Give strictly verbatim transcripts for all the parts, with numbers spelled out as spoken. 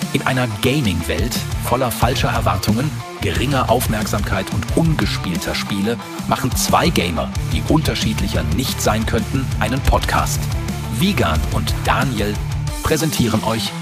In einer Gaming-Welt voller falscher Erwartungen, geringer Aufmerksamkeit und ungespielter Spiele machen zwei Gamer, die unterschiedlicher nicht sein könnten, einen Podcast. Wigan und Daniel präsentieren euch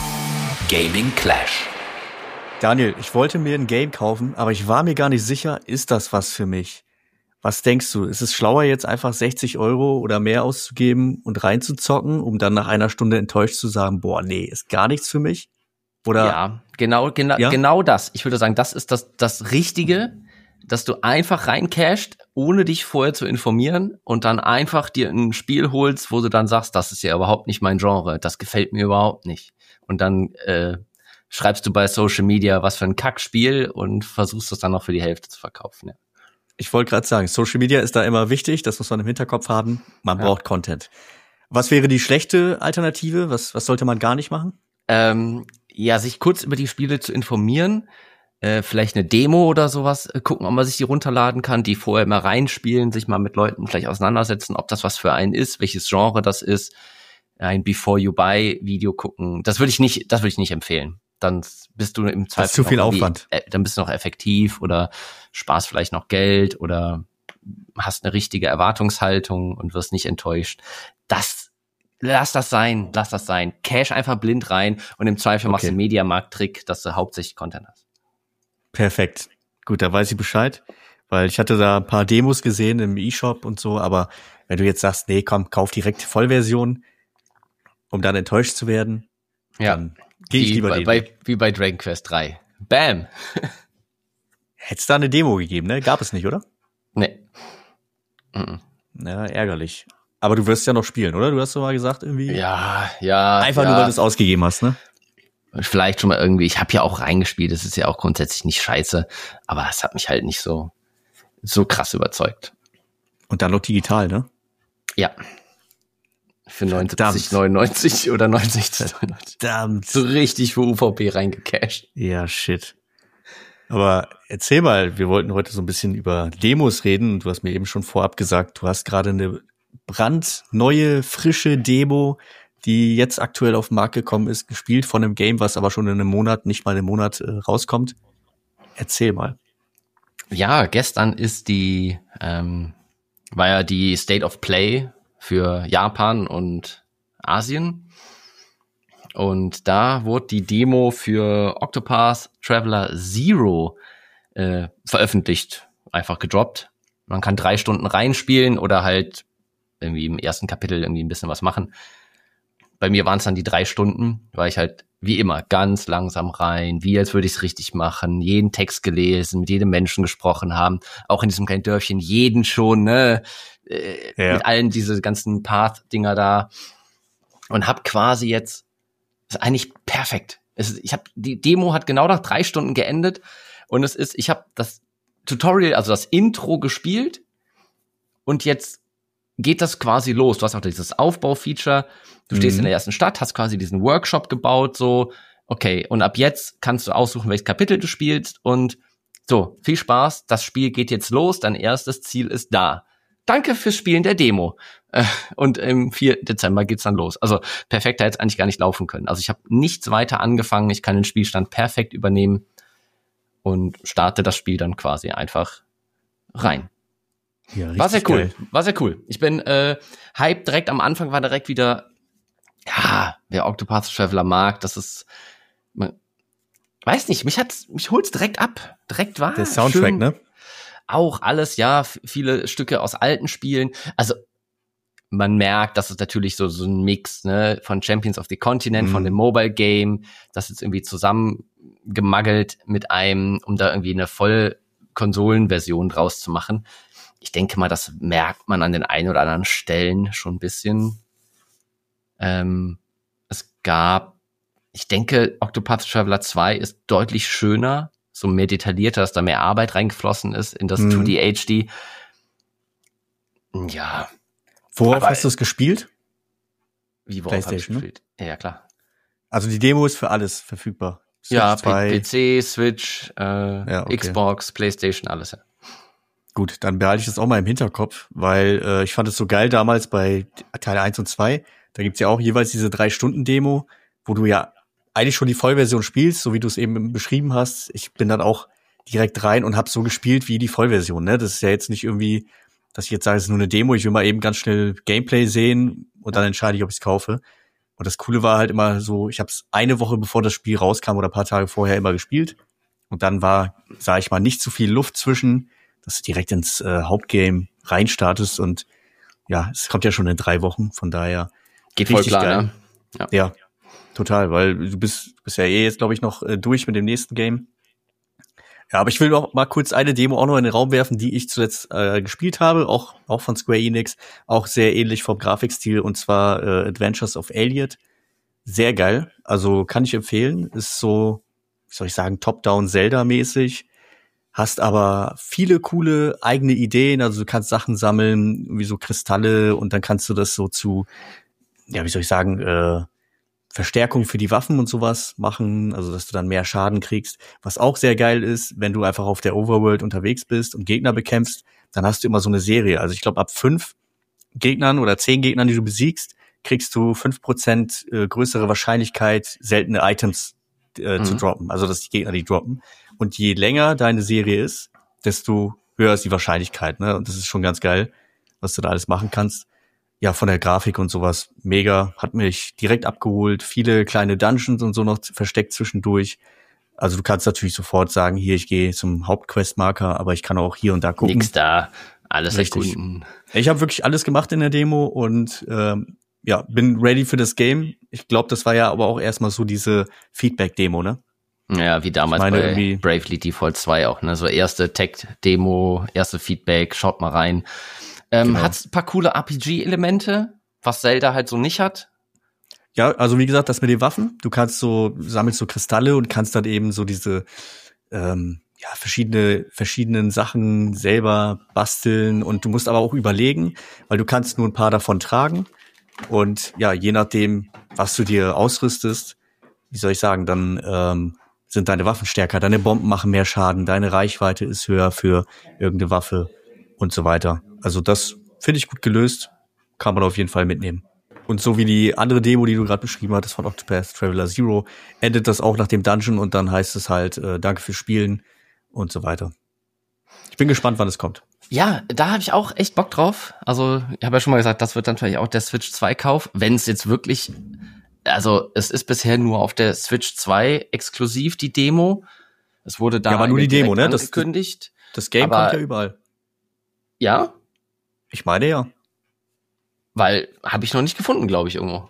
Gaming Clash. Daniel, ich wollte mir ein Game kaufen, aber ich war mir gar nicht sicher, ist das was für mich? Was denkst du? Ist es schlauer, jetzt einfach sechzig Euro oder mehr auszugeben und reinzuzocken, um dann nach einer Stunde enttäuscht zu sagen, boah, nee, ist gar nichts für mich? Oder? Ja, genau, genau, Ja? genau das. Ich würde sagen, das ist das, das Richtige, dass du einfach reincashst, ohne dich vorher zu informieren und dann einfach dir ein Spiel holst, wo du dann sagst, das ist ja überhaupt nicht mein Genre, das gefällt mir überhaupt nicht. Und dann äh, schreibst du bei Social Media, was für ein Kackspiel und versuchst es dann noch für die Hälfte zu verkaufen. Ja. Ich wollte gerade sagen, Social Media ist da immer wichtig, das muss man im Hinterkopf haben. Man Ja. braucht Content. Was wäre die schlechte Alternative? Was, was sollte man gar nicht machen? Ähm, ja, sich kurz über die Spiele zu informieren, äh, vielleicht eine Demo oder sowas, äh, gucken, ob man sich die runterladen kann, die vorher mal reinspielen, sich mal mit Leuten vielleicht auseinandersetzen, ob das was für einen ist, welches Genre das ist, ein Before You Buy Video gucken. Das würde ich nicht, das würde ich nicht empfehlen. Dann bist du im Zweifel Das ist zu viel noch irgendwie- Aufwand. Äh, dann bist du noch effektiv oder sparst vielleicht noch Geld oder hast eine richtige Erwartungshaltung und wirst nicht enttäuscht. Das Lass das sein, lass das sein. Cash einfach blind rein und im Zweifel machst du Okay. einen Mediamarkt-Trick, dass du hauptsächlich Content hast. Perfekt. Gut, da weiß ich Bescheid, weil ich hatte da ein paar Demos gesehen im E-Shop und so, aber wenn du jetzt sagst, nee, komm, kauf direkt die Vollversion, um dann enttäuscht zu werden, dann gehe ich wie lieber bei, den bei, Weg. wie bei Dragon Quest drei. Bam! Hätt's da eine Demo gegeben, ne? Gab es nicht, oder? Nee. Mhm. Ja, ärgerlich. Aber du wirst ja noch spielen, oder? Du hast doch mal gesagt, irgendwie. Ja, ja. Einfach ja. nur, weil du es ausgegeben hast, ne? Vielleicht schon mal irgendwie, ich habe ja auch reingespielt, das ist ja auch grundsätzlich nicht scheiße, aber es hat mich halt nicht so, so krass überzeugt. Und dann noch digital, ne? Ja. Für Verdammt. neunundsiebzig neunundneunzig oder neunundsechzig neunundneunzig. Verdammt. So richtig für U V P reingecasht. Ja, shit. Aber erzähl mal, wir wollten heute so ein bisschen über Demos reden und du hast mir eben schon vorab gesagt, du hast gerade eine brandneue, frische Demo, die jetzt aktuell auf den Markt gekommen ist, gespielt von einem Game, was aber schon in einem Monat, nicht mal in einem Monat äh, rauskommt. Erzähl mal. Ja, gestern ist die, ähm, war ja die State of Play für Japan und Asien. Und da wurde die Demo für Octopath Traveler Zero äh, veröffentlicht, einfach gedroppt. Man kann drei Stunden reinspielen oder halt irgendwie im ersten Kapitel irgendwie ein bisschen was machen. Bei mir waren es dann die drei Stunden, weil ich halt wie immer ganz langsam rein, wie als würde ich es richtig machen, jeden Text gelesen, mit jedem Menschen gesprochen haben, auch in diesem kleinen Dörfchen jeden schon, ne, äh, Ja. mit allen diese ganzen Path-Dinger da und hab quasi jetzt, ist eigentlich perfekt. Es ist, ich habe die Demo hat genau nach drei Stunden geendet und es ist, ich habe das Tutorial, also das Intro gespielt und jetzt geht das quasi los. Du hast auch dieses Aufbaufeature. Du stehst Mhm. in der ersten Stadt, hast quasi diesen Workshop gebaut, so, okay, und ab jetzt kannst du aussuchen, welches Kapitel du spielst und so, viel Spaß, das Spiel geht jetzt los, dein erstes Ziel ist da. Danke fürs Spielen der Demo. Äh, Und im vierten Dezember geht's dann los. Also perfekter hätte es eigentlich gar nicht laufen können. Also ich habe nichts weiter angefangen, ich kann den Spielstand perfekt übernehmen und starte das Spiel dann quasi einfach rein. Ja, War sehr richtig cool, geil. war sehr cool. Ich bin äh, hype direkt am Anfang, war direkt wieder, ja, wer Octopath Traveler mag, das ist, man, weiß nicht, mich hat's, mich holt's direkt ab, direkt war Der Soundtrack, schön. ne? Auch alles, ja, f- viele Stücke aus alten Spielen. Also man merkt, dass es natürlich so so ein Mix, ne, von Champions of the Continent, Mhm. von dem Mobile Game, das ist irgendwie zusammengemaggelt mit einem, um da irgendwie eine Vollkonsolenversion draus zu machen. Ich denke mal, das merkt man an den ein oder anderen Stellen schon ein bisschen. Ähm, es gab, ich denke, Octopath Traveler zwei ist deutlich schöner, so mehr detaillierter, dass da mehr Arbeit reingeflossen ist in das Mhm. zwei D H D. Ja, Worauf Aber- hast du es gespielt? wie worauf hab ich PlayStation, ne? gespielt? Ja, ja, klar. Also die Demo ist für alles verfügbar. Switch Ja, P- zwei. PC, Switch, äh, Ja, okay. Xbox, PlayStation, alles. Ja. Gut, dann behalte ich das auch mal im Hinterkopf, weil äh, ich fand es so geil damals bei Teil eins und zwei. Da gibt's ja auch jeweils diese drei Stunden Demo, wo du ja eigentlich schon die Vollversion spielst, so wie du es eben beschrieben hast, ich bin dann auch direkt rein und habe so gespielt wie die Vollversion. Ne? Das ist ja jetzt nicht irgendwie, dass ich jetzt sage, es ist nur eine Demo, ich will mal eben ganz schnell Gameplay sehen und dann entscheide ich, ob ich es kaufe. Und das Coole war halt immer so, ich habe es eine Woche bevor das Spiel rauskam oder ein paar Tage vorher immer gespielt. Und dann war, sage ich mal, nicht zu viel Luft zwischen, dass du direkt ins äh, Hauptgame reinstartest. Und ja, es kommt ja schon in drei Wochen, von daher geht voll klar, geil. Ne? Ja. ja, total, weil du bist, bist ja eh jetzt, glaube ich, noch äh, durch mit dem nächsten Game. Ja, aber ich will noch mal kurz eine Demo auch noch in den Raum werfen, die ich zuletzt äh, gespielt habe, auch auch von Square Enix, auch sehr ähnlich vom Grafikstil, und zwar äh, Adventures of Elliot. Sehr geil, also kann ich empfehlen. Ist so, wie soll ich sagen, Top-Down Zelda-mäßig. Hast aber viele coole eigene Ideen, also du kannst Sachen sammeln, wie so Kristalle, und dann kannst du das so zu, ja, wie soll ich sagen, äh, Verstärkung für die Waffen und sowas machen, also dass du dann mehr Schaden kriegst. Was auch sehr geil ist, wenn du einfach auf der Overworld unterwegs bist und Gegner bekämpfst, dann hast du immer so eine Serie. Also ich glaube, ab fünf Gegnern oder zehn Gegnern, die du besiegst, kriegst du fünf Prozent äh, größere Wahrscheinlichkeit, seltene Items äh, mhm. zu droppen. Also dass die Gegner die droppen. Und je länger deine Serie ist, desto höher ist die Wahrscheinlichkeit. Ne? Und das ist schon ganz geil, was du da alles machen kannst. Ja, von der Grafik und sowas mega, hat mich direkt abgeholt, viele kleine Dungeons und so noch versteckt zwischendurch. Also du kannst natürlich sofort sagen, hier, ich gehe zum Hauptquestmarker, aber ich kann auch hier und da gucken. Nix da, alles Richtig. erkunden. Ich habe wirklich alles gemacht in der Demo und ähm, ja, bin ready für das Game. Ich glaube, das war ja aber auch erstmal so diese Feedback-Demo, ne? Ja, wie damals meine, bei irgendwie Bravely Default zwei auch, ne? So erste Tech-Demo, erste Feedback, schaut mal rein. Ähm, genau. Hat's ein paar coole R P G-Elemente, was Zelda halt so nicht hat? Ja, also wie gesagt, das mit den Waffen. Du kannst so, sammelst so Kristalle und kannst dann eben so diese ähm, ja verschiedene verschiedenen Sachen selber basteln, und du musst aber auch überlegen, weil du kannst nur ein paar davon tragen, und ja, je nachdem, was du dir ausrüstest, wie soll ich sagen, dann ähm, sind deine Waffen stärker, deine Bomben machen mehr Schaden, deine Reichweite ist höher für irgendeine Waffe und so weiter. Also das finde ich gut gelöst, kann man auf jeden Fall mitnehmen. Und so wie die andere Demo, die du gerade beschrieben hattest von Octopath Traveler Zero, endet das auch nach dem Dungeon und dann heißt es halt, äh, danke fürs Spielen und so weiter. Ich bin gespannt, wann es kommt. Ja, da habe ich auch echt Bock drauf. Also ich habe ja schon mal gesagt, das wird dann vielleicht auch der Switch zwei Kauf, wenn es jetzt wirklich, also es ist bisher nur auf der Switch zwei exklusiv die Demo. Es wurde da ja, aber nur die Demo, ne? Das, angekündigt. Das Game aber, kommt ja überall. Ja? Ich meine ja. Weil, habe ich noch nicht gefunden, glaube ich, irgendwo.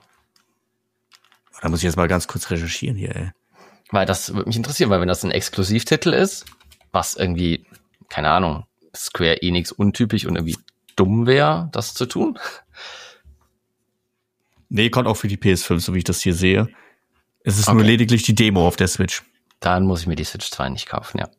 Da muss ich jetzt mal ganz kurz recherchieren hier, ey. Weil das würde mich interessieren, weil wenn das ein Exklusivtitel ist, was irgendwie, keine Ahnung, Square Enix untypisch und irgendwie dumm wäre, das zu tun. Nee, kommt auch für die P S fünf, so wie ich das hier sehe. Es ist okay. nur lediglich die Demo auf der Switch. Dann muss ich mir die Switch zwei nicht kaufen, ja.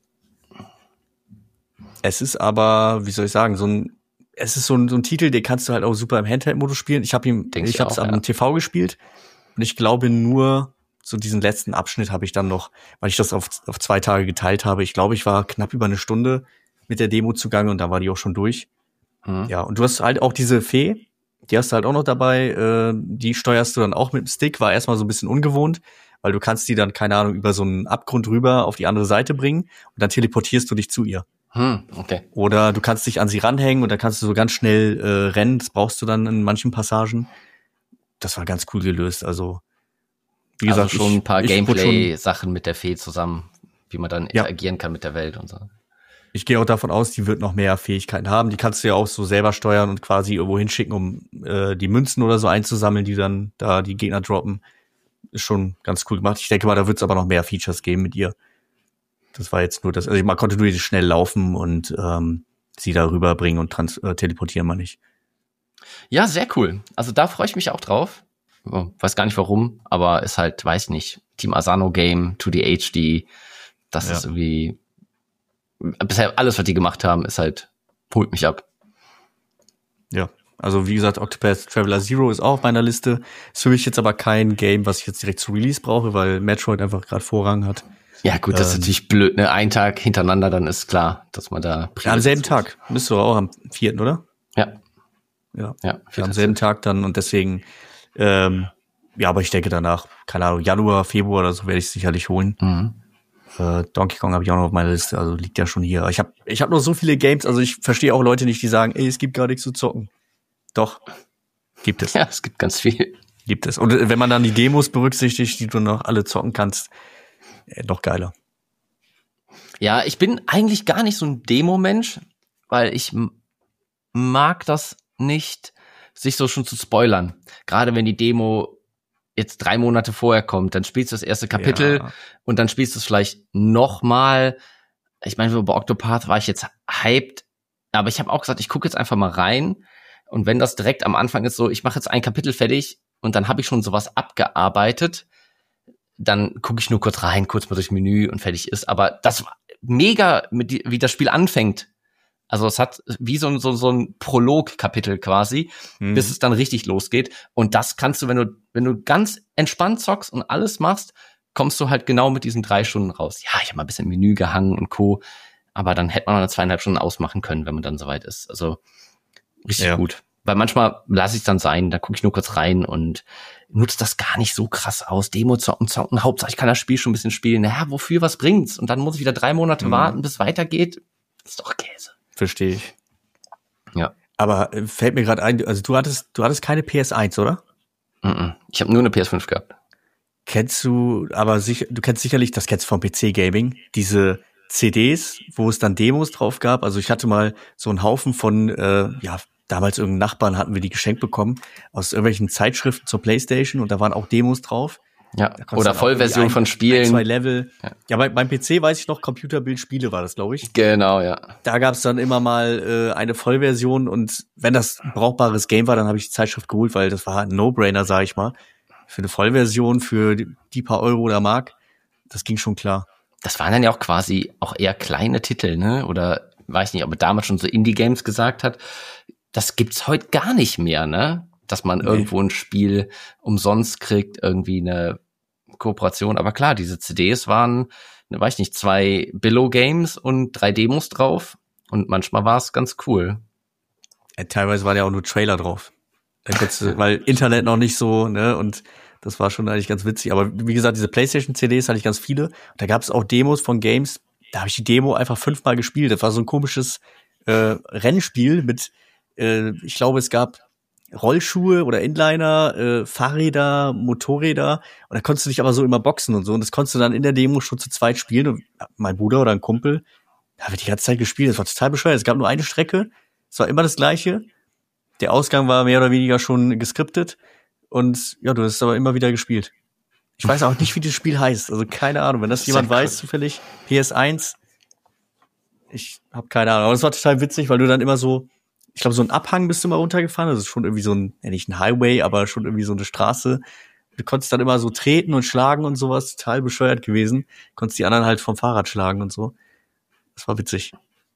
Es ist aber, wie soll ich sagen, so ein Es ist so ein, so ein Titel, den kannst du halt auch super im Handheld-Modus spielen. Ich habe ihn, Denkst ich habe es am ja. T V gespielt, und ich glaube nur so diesen letzten Abschnitt habe ich dann noch, weil ich das auf auf zwei Tage geteilt habe. Ich glaube, ich war knapp über eine Stunde mit der Demo zugange und da war die auch schon durch. Mhm. Ja, und du hast halt auch diese Fee, die hast du halt auch noch dabei. Äh, die steuerst du dann auch mit dem Stick. War erstmal so ein bisschen ungewohnt, weil du kannst die dann, keine Ahnung, über so einen Abgrund rüber auf die andere Seite bringen und dann teleportierst du dich zu ihr. Hm, okay. Oder du kannst dich an sie ranhängen und dann kannst du so ganz schnell äh, rennen. Das brauchst du dann in manchen Passagen. Das war ganz cool gelöst. Also, wie also gesagt, schon ich, ein paar ich Gameplay-Sachen mit der Fee zusammen, wie man dann ja. interagieren kann mit der Welt und so. Ich gehe auch davon aus, die wird noch mehr Fähigkeiten haben. Die kannst du ja auch so selber steuern und quasi irgendwo hinschicken, um äh, die Münzen oder so einzusammeln, die dann da die Gegner droppen. Ist schon ganz cool gemacht. Ich denke mal, da wird es aber noch mehr Features geben mit ihr. Das war jetzt nur das, also man konnte nur schnell laufen und ähm, sie da rüberbringen und trans- äh, teleportieren man nicht. Ja, sehr cool. Also da freue ich mich auch drauf. Oh, weiß gar nicht warum, aber ist halt, weiß nicht, Team Asano Game, zwei D H D, das ja. ist irgendwie, bisher alles, was die gemacht haben, ist halt, holt mich ab. Ja, also wie gesagt, Octopath Traveler Zero ist auch auf meiner Liste. Ist für mich jetzt aber kein Game, was ich jetzt direkt zu Release brauche, weil Metroid einfach gerade Vorrang hat. Ja gut, das ähm, ist natürlich blöd, ne? Ein Tag hintereinander, dann ist klar, dass man da... Ja, am selben Tag. Müsste doch auch am vierten, oder? Ja. Ja, ja ja am selben Tag dann, und deswegen ähm, ja, aber ich denke danach, keine Ahnung, Januar, Februar oder so werde ich sicherlich holen. Mhm. Äh, Donkey Kong habe ich auch noch auf meiner Liste, also liegt ja schon hier. Ich habe ich hab noch so viele Games, also ich verstehe auch Leute nicht, die sagen, ey, es gibt gar nichts zu zocken. Doch, gibt es. Ja, es gibt ganz viel. Gibt es. Und wenn man dann die Demos berücksichtigt, die du noch alle zocken kannst, äh, noch geiler. Ja, ich bin eigentlich gar nicht so ein Demo-Mensch, weil ich m- mag das nicht, sich so schon zu spoilern. Gerade wenn die Demo jetzt drei Monate vorher kommt, dann spielst du das erste Kapitel Ja. und dann spielst du es vielleicht nochmal. Ich meine, bei Octopath war ich jetzt hyped, aber ich habe auch gesagt, ich gucke jetzt einfach mal rein und wenn das direkt am Anfang ist, so, ich mache jetzt ein Kapitel fertig und dann habe ich schon sowas abgearbeitet, dann gucke ich nur kurz rein, kurz mal durchs Menü und fertig ist. Aber das war mega, mit die, wie das Spiel anfängt. Also es hat wie so ein, so, so ein Prolog-Kapitel quasi, Mhm. bis es dann richtig losgeht. Und das kannst du, wenn du, wenn du ganz entspannt zockst und alles machst, kommst du halt genau mit diesen drei Stunden raus. Ja, ich habe mal ein bisschen im Menü gehangen und Co. Aber dann hätte man noch eine zweieinhalb Stunden ausmachen können, wenn man dann soweit ist. Also richtig Ja. gut. Weil manchmal lasse ich es dann sein, da gucke ich nur kurz rein und nutze das gar nicht so krass aus. Demo zocken, zocken, Hauptsache ich kann das Spiel schon ein bisschen spielen. Naja, wofür, was bringt's? Und dann muss ich wieder drei Monate Mhm. warten, bis es weitergeht. Das ist doch Käse. Verstehe ich. Ja. Aber äh, fällt mir gerade ein, also du hattest, du hattest keine P S eins, oder? Mm-mm. Ich habe nur eine P S fünf gehabt. Kennst du, aber sicher, du kennst sicherlich, das kennst du vom P C Gaming, diese C Ds, wo es dann Demos drauf gab. Also ich hatte mal so einen Haufen von, äh, ja, damals irgendeinen Nachbarn hatten wir die geschenkt bekommen, aus irgendwelchen Zeitschriften zur PlayStation und da waren auch Demos drauf. Ja, Da konntest oder du dann auch Vollversion irgendwie von ein, Spielen. Ein, zwei Level. Ja. Ja, bei, beim P C weiß ich noch, Computerbild Spiele war das, glaube ich. Genau, ja. Da gab es dann immer mal äh, eine Vollversion und wenn das ein brauchbares Game war, dann habe ich die Zeitschrift geholt, weil das war ein No-Brainer, sag ich mal. Für eine Vollversion, für die, die paar Euro oder Mark, das ging schon klar. Das waren dann ja auch quasi auch eher kleine Titel, ne? Oder weiß nicht, ob er damals schon so Indie-Games gesagt hat. Das gibt's heute gar nicht mehr, ne? Dass man Nee. irgendwo ein Spiel umsonst kriegt, irgendwie eine Kooperation. Aber klar, diese C Ds waren, ne, weiß ich nicht, zwei Billo-Games und drei Demos drauf. Und manchmal war es ganz cool. Ja, teilweise waren ja auch nur Trailer drauf. Da konntest du, weil Internet noch nicht so, ne, und das war schon eigentlich ganz witzig. Aber wie gesagt, diese PlayStation-C Ds hatte ich ganz viele. Und da gab es auch Demos von Games, da habe ich die Demo einfach fünfmal gespielt. Das war so ein komisches äh, Rennspiel mit, äh, ich glaube, es gab Rollschuhe oder Inliner, äh, Fahrräder, Motorräder. Und da konntest du dich aber so immer boxen und so. Und das konntest du dann in der Demo schon zu zweit spielen. Und mein Bruder oder ein Kumpel, da wird die ganze Zeit gespielt. Das war total bescheuert. Es gab nur eine Strecke. Es war immer das Gleiche. Der Ausgang war mehr oder weniger schon geskriptet. Und ja, du hast aber immer wieder gespielt. Ich weiß auch nicht, wie das Spiel heißt. Also keine Ahnung. Wenn das Sehr jemand cool. weiß, zufällig, P S eins, ich habe keine Ahnung. Aber es war total witzig, weil du dann immer so, ich glaube, so ein Abhang bist du mal runtergefahren. Das ist schon irgendwie so ein, ja nicht ein Highway, aber schon irgendwie so eine Straße. Du konntest dann immer so treten und schlagen und sowas. Total bescheuert gewesen. Konntest die anderen halt vom Fahrrad schlagen und so. Das war witzig.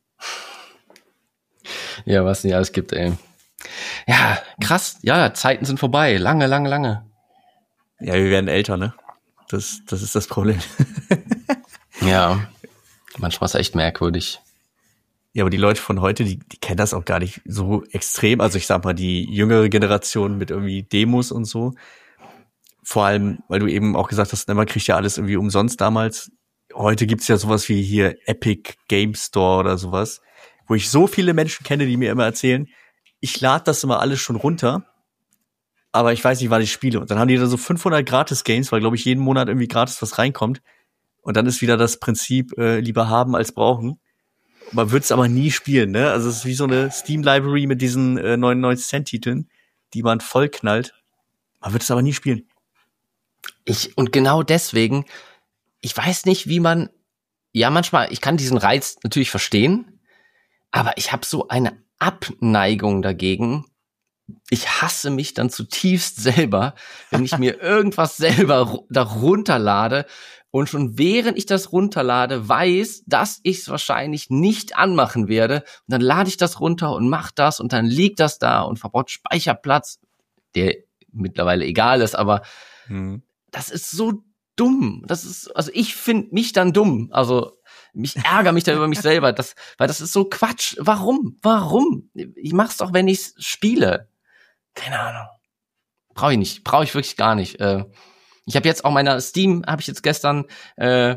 Ja, was nicht alles gibt, ey. Ja, krass. Ja, Zeiten sind vorbei. Lange, lange, lange. Ja, wir werden älter, ne? Das, das ist das Problem. Ja, manchmal ist es echt merkwürdig. Ja, aber die Leute von heute, die, die kennen das auch gar nicht so extrem. Also ich sag mal, die jüngere Generation mit irgendwie Demos und so. Vor allem, weil du eben auch gesagt hast, man kriegt ja alles irgendwie umsonst damals. Heute gibt's ja sowas wie hier Epic Game Store oder sowas, wo ich so viele Menschen kenne, die mir immer erzählen, ich lade das immer alles schon runter, aber ich weiß nicht, wann ich spiele. Und dann haben die da so fünfhundert Gratis-Games, weil, glaube ich, jeden Monat irgendwie gratis was reinkommt. Und dann ist wieder das Prinzip, äh, lieber haben als brauchen. Man wird es aber nie spielen, ne? Also es ist wie so eine Steam-Library mit diesen äh, neunundneunzig Cent Titeln, die man voll knallt. Man wird es aber nie spielen. Ich, und genau deswegen, ich weiß nicht, wie man, ja, manchmal, ich kann diesen Reiz natürlich verstehen, aber ich habe so eine Abneigung dagegen. Ich hasse mich dann zutiefst selber, wenn ich mir irgendwas selber da runterlade und schon während ich das runterlade, weiß, dass ich es wahrscheinlich nicht anmachen werde. Und dann lade ich das runter und mach das und dann liegt das da und verbraucht Speicherplatz, der mittlerweile egal ist, aber Hm. das ist so dumm. Das ist, also ich finde mich dann dumm. Also mich ärgere mich dann über mich selber, das, weil das ist so Quatsch. Warum? Warum? Ich mach's doch, wenn ich's spiele. Keine Ahnung. Brauche ich nicht. Brauche ich wirklich gar nicht. Äh, ich habe jetzt auch meiner Steam, habe ich jetzt gestern, äh,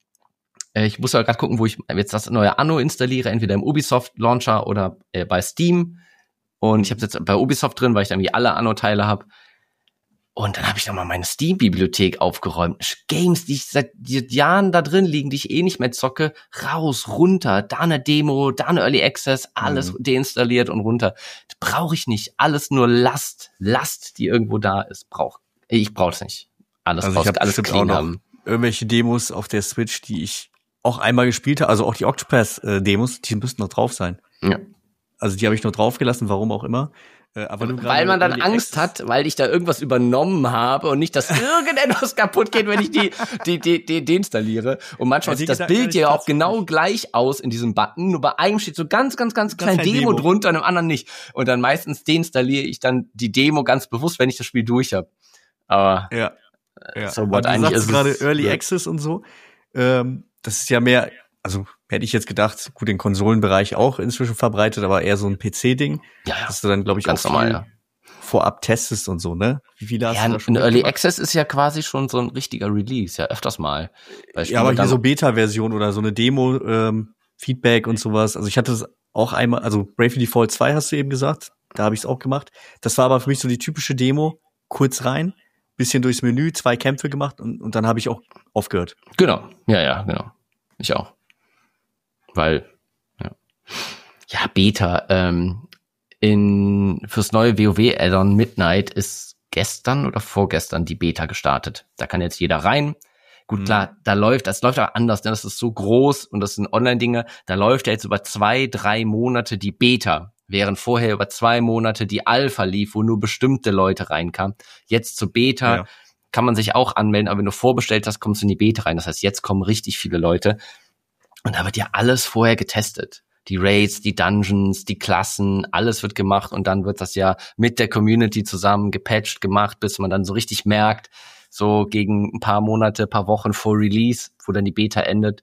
ich muss ja gerade gucken, wo ich jetzt das neue Anno installiere, entweder im Ubisoft-Launcher oder äh, bei Steam. Und ich habe jetzt bei Ubisoft drin, weil ich dann irgendwie alle Anno-Teile habe. Und dann habe ich nochmal meine Steam-Bibliothek aufgeräumt. Games, die ich seit Jahren da drin liegen, die ich eh nicht mehr zocke, raus, runter, da eine Demo, da eine Early Access, alles mhm. deinstalliert und runter. Das brauche ich nicht. Alles nur Last, Last, die irgendwo da ist. Brauch, ich brauche es nicht. Alles also raus, ich hab alles clean haben. Irgendwelche Demos auf der Switch, die ich auch einmal gespielt habe, also auch die Octopath-Demos, die müssten noch drauf sein. Ja. Also die habe ich noch draufgelassen, warum auch immer. Aber weil man dann Angst hat, weil ich da irgendwas übernommen habe und nicht, dass irgendetwas kaputt geht, wenn ich die, die, die, die deinstalliere. Und manchmal ja, sieht das Bild ja auch genau nicht. gleich aus in diesem Button. Nur bei einem steht so ganz, ganz, ganz klein Demo, Demo drunter und im anderen nicht. Und dann meistens deinstalliere ich dann die Demo ganz bewusst, wenn ich das Spiel durch habe. Aber ja, ja. so what eigentlich ist gerade Early Access und so. Ähm, das ist ja mehr, also hätte ich jetzt gedacht, gut, den Konsolenbereich auch inzwischen verbreitet, aber eher so ein P C-Ding. Ja, ja. Dass du dann, glaube ich, ganz auch normal, ja. vorab testest und so, ne? Wie viele hast ja, du da schon ein Early gemacht? Access ist ja quasi schon so ein richtiger Release, ja, öfters mal. Ja, aber hier so Beta-Version oder so eine Demo, ähm, Feedback und sowas. Also ich hatte das auch einmal, also Bravely Default zwei hast du eben gesagt, da habe ich es auch gemacht. Das war aber für mich so die typische Demo, kurz rein, bisschen durchs Menü, zwei Kämpfe gemacht und, und dann habe ich auch aufgehört. Genau, ja, ja, genau. Ich auch. Weil, ja, ja Beta, ähm, in, fürs neue WoW-Add-on Midnight ist gestern oder vorgestern die Beta gestartet. Da kann jetzt jeder rein. Gut, mhm. klar, da läuft, das läuft auch anders, denn das ist so groß und das sind Online-Dinge. Da läuft ja jetzt über zwei, drei Monate die Beta, während vorher über zwei Monate die Alpha lief, wo nur bestimmte Leute reinkamen. Jetzt zur Beta ja. kann man sich auch anmelden, aber wenn du vorbestellt hast, kommst du in die Beta rein. Das heißt, jetzt kommen richtig viele Leute. Und da wird ja alles vorher getestet. Die Raids, die Dungeons, die Klassen, alles wird gemacht und dann wird das ja mit der Community zusammen gepatcht gemacht, bis man dann so richtig merkt, so gegen ein paar Monate, paar Wochen vor Release, wo dann die Beta endet,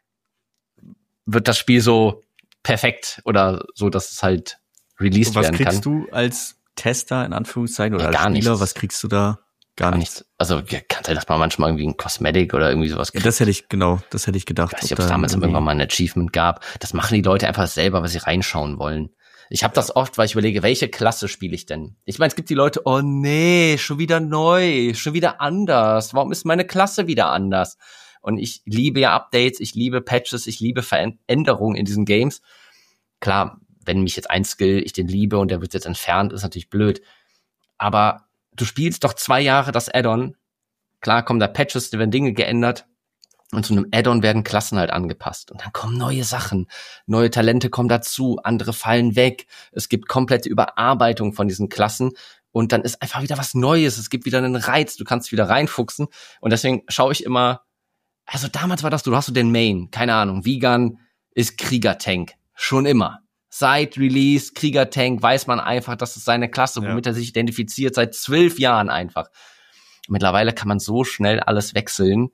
wird das Spiel so perfekt oder so, dass es halt released werden kann. Was kriegst du als Tester in Anführungszeichen oder ja, als gar Spieler? Nichts. Was kriegst du da? Gar, gar nichts. nichts. Also ja, kann sein, dass man manchmal irgendwie ein Cosmetic oder irgendwie sowas kriegt. Ja, das hätte ich, genau, das hätte ich gedacht. Ich weiß nicht, ob es damals irgendwann mal ein Achievement gab. Das machen die Leute einfach selber, weil sie reinschauen wollen. Ich habe das oft, weil ich überlege, welche Klasse spiele ich denn? Ich meine, es gibt die Leute, oh nee, schon wieder neu, schon wieder anders. Warum ist meine Klasse wieder anders? Und ich liebe ja Updates, ich liebe Patches, ich liebe Veränderungen in diesen Games. Klar, wenn mich jetzt ein Skill, ich den liebe und der wird jetzt entfernt, ist natürlich blöd. Aber du spielst doch zwei Jahre das Add-on. Klar kommen da Patches, da werden Dinge geändert. Und zu einem Add-on werden Klassen halt angepasst. Und dann kommen neue Sachen. Neue Talente kommen dazu. Andere fallen weg. Es gibt komplette Überarbeitung von diesen Klassen. Und dann ist einfach wieder was Neues. Es gibt wieder einen Reiz. Du kannst wieder reinfuchsen. Und deswegen schaue ich immer, also damals war das, du hast so den Main. Keine Ahnung. Vigan ist Krieger-Tank. Schon immer. Seit Release, Krieger-Tank, weiß man einfach, das ist seine Klasse, womit ja. er sich identifiziert, seit zwölf Jahren einfach. Mittlerweile kann man so schnell alles wechseln.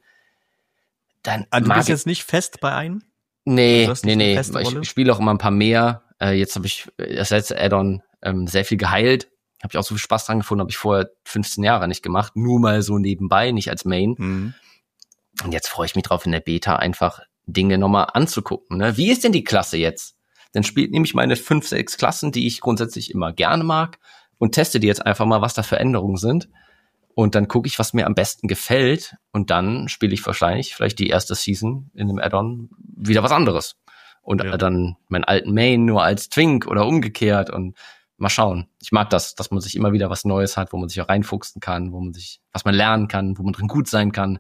Dann also du bist jetzt nicht fest bei einem? Nee, nee, nee. Ich, ich spiele auch immer ein paar mehr. Äh, jetzt habe ich das letzte Add-on ähm, sehr viel geheilt. Habe ich auch so viel Spaß dran gefunden, habe ich vorher fünfzehn Jahre nicht gemacht. Nur mal so nebenbei, nicht als Main. Mhm. Und jetzt freue ich mich drauf, in der Beta einfach Dinge nochmal anzugucken. Ne? Wie ist denn die Klasse jetzt? Dann spielt nämlich meine fünf, sechs Klassen, die ich grundsätzlich immer gerne mag und teste die jetzt einfach mal, was da für Änderungen sind. Und dann gucke ich, was mir am besten gefällt. Und dann spiele ich wahrscheinlich vielleicht die erste Season in dem Add-on wieder was anderes. Und ja. dann meinen alten Main nur als Twink oder umgekehrt und mal schauen. Ich mag das, dass man sich immer wieder was Neues hat, wo man sich auch reinfuchsen kann, wo man sich, was man lernen kann, wo man drin gut sein kann.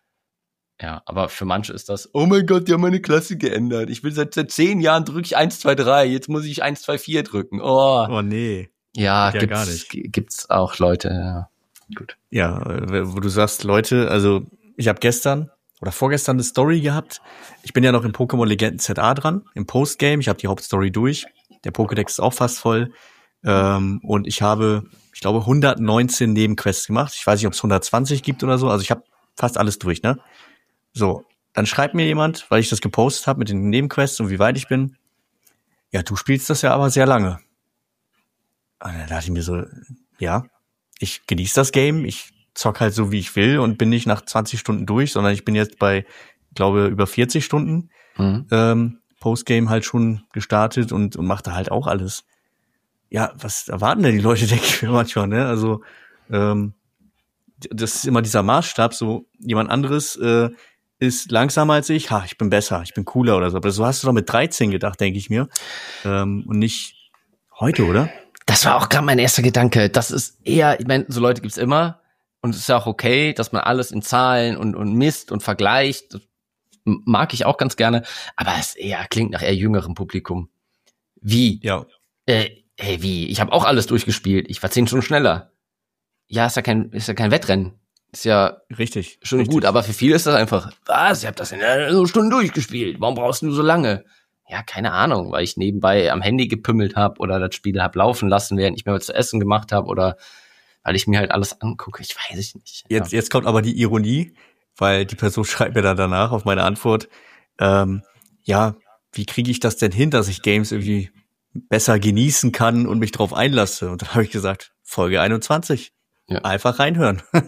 Ja, aber für manche ist das, oh mein Gott, die haben meine Klasse geändert. Ich will seit, seit zehn Jahren drücke ich eins, zwei, drei. Jetzt muss ich eins, zwei, vier drücken. Oh, oh nee. Ja, ja gibt's, gar nicht. gibt's auch Leute, ja. Gut. Ja, wo du sagst, Leute, also ich habe gestern oder vorgestern eine Story gehabt. Ich bin ja noch im Pokémon Legenden Z A dran, im Postgame. Ich habe die Hauptstory durch. Der Pokédex ist auch fast voll. Ähm, und ich habe, ich glaube, hundertneunzehn Nebenquests gemacht. Ich weiß nicht, ob es hundertzwanzig gibt oder so. Also ich habe fast alles durch, ne? So, dann schreibt mir jemand, weil ich das gepostet habe mit den Nebenquests und wie weit ich bin. Ja, du spielst das ja aber sehr lange. Und dann dachte ich mir so, ja, ich genieße das Game, ich zock halt so, wie ich will und bin nicht nach zwanzig Stunden durch, sondern ich bin jetzt bei, glaube über vierzig Stunden mhm. ähm, Postgame halt schon gestartet und, und mache da halt auch alles. Ja, was erwarten denn die Leute, denke ich mir manchmal, ne? Also, ähm, das ist immer dieser Maßstab, so jemand anderes äh, ist langsamer als ich, ha, ich bin besser, ich bin cooler oder so. Aber so hast du doch mit dreizehn gedacht, denke ich mir. Ähm, und nicht heute, oder? Das war auch gerade mein erster Gedanke. Das ist eher, ich meine, so Leute gibt's immer. Und es ist ja auch okay, dass man alles in Zahlen und, und misst und vergleicht. Das mag ich auch ganz gerne. Aber es eher klingt nach eher jüngerem Publikum. Wie? Ja. Äh, hey, wie? Ich habe auch alles durchgespielt. Ich war zehn Stunden schneller. Ja, ist ja kein, ist ja kein Wettrennen. Ist ja richtig, schon richtig. gut, aber für viele ist das einfach, was, ich hab das in einer Stunde durchgespielt, warum brauchst du so lange? Ja, keine Ahnung, weil ich nebenbei am Handy gepümmelt habe oder das Spiel hab laufen lassen, während ich mir was zu essen gemacht habe oder weil ich mir halt alles angucke, ich weiß es nicht. Jetzt, ja. jetzt kommt aber die Ironie, weil die Person schreibt mir dann danach auf meine Antwort, ähm, ja, wie kriege ich das denn hin, dass ich Games irgendwie besser genießen kann und mich drauf einlasse? Und dann habe ich gesagt, Folge einundzwanzig. Ja. Einfach reinhören. Ja.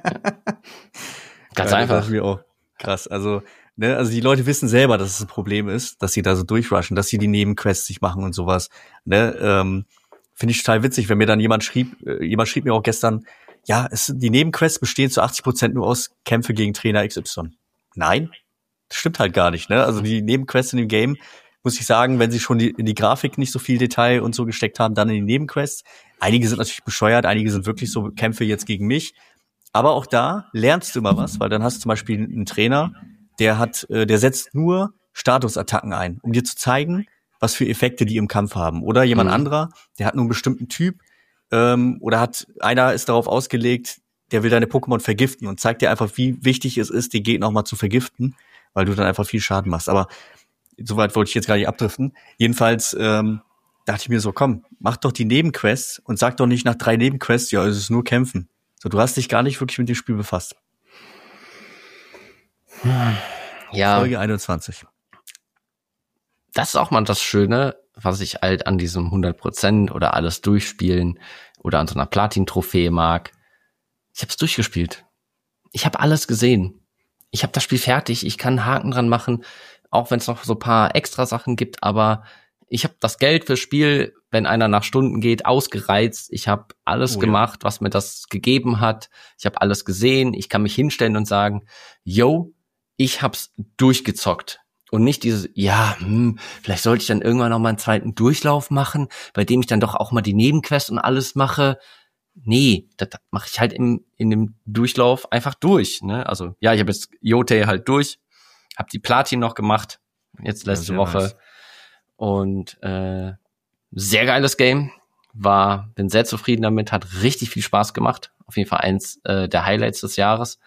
Ganz ja, einfach. Das ist mir auch krass. Also, ne, also die Leute wissen selber, dass es ein Problem ist, dass sie da so durchrushen, dass sie die Nebenquests sich machen und sowas. Ne, ähm, finde ich total witzig, wenn mir dann jemand schrieb, äh, jemand schrieb mir auch gestern, ja, es, die Nebenquests bestehen zu achtzig Prozent nur aus Kämpfe gegen Trainer X Y. Nein, das stimmt halt gar nicht. Ne, also die Nebenquests in dem Game, muss ich sagen, wenn sie schon die, in die Grafik nicht so viel Detail und so gesteckt haben, dann in die Nebenquests. Einige sind natürlich bescheuert, einige sind wirklich so Kämpfe jetzt gegen mich. Aber auch da lernst du immer was, weil dann hast du zum Beispiel einen Trainer, der hat, äh, der setzt nur Statusattacken ein, um dir zu zeigen, was für Effekte die im Kampf haben. Oder jemand mhm. anderer, der hat nur einen bestimmten Typ, ähm, oder hat, einer ist darauf ausgelegt, der will deine Pokémon vergiften und zeigt dir einfach, wie wichtig es ist, die Gegner auch mal zu vergiften, weil du dann einfach viel Schaden machst. Aber soweit wollte ich jetzt gar nicht abdriften. Jedenfalls ähm, dachte ich mir so, komm, mach doch die Nebenquests und sag doch nicht nach drei Nebenquests, ja, es ist nur Kämpfen. So, du hast dich gar nicht wirklich mit dem Spiel befasst. Ja. Folge einundzwanzig. Das ist auch mal das Schöne, was ich halt an diesem hundert Prozent oder alles durchspielen oder an so einer Platin-Trophäe mag. Ich hab's durchgespielt. Ich habe alles gesehen. Ich habe das Spiel fertig. Ich kann einen Haken dran machen, auch wenn es noch so ein paar extra Sachen gibt, aber ich habe das Geld fürs Spiel, wenn einer nach Stunden geht, ausgereizt. Ich habe alles oh, gemacht, ja. was mir das gegeben hat. Ich habe alles gesehen. Ich kann mich hinstellen und sagen, yo, ich hab's durchgezockt. Und nicht dieses, ja, hm, vielleicht sollte ich dann irgendwann noch mal einen zweiten Durchlauf machen, bei dem ich dann doch auch mal die Nebenquests und alles mache. Nee, das mache ich halt im, in dem Durchlauf einfach durch. Ne? Also ja, ich habe jetzt Yote halt durch, habe die Platin noch gemacht, jetzt letzte ja, Woche. Nice. Und äh, sehr geiles Game. War, bin sehr zufrieden damit, hat richtig viel Spaß gemacht. Auf jeden Fall eins äh, der Highlights des Jahres.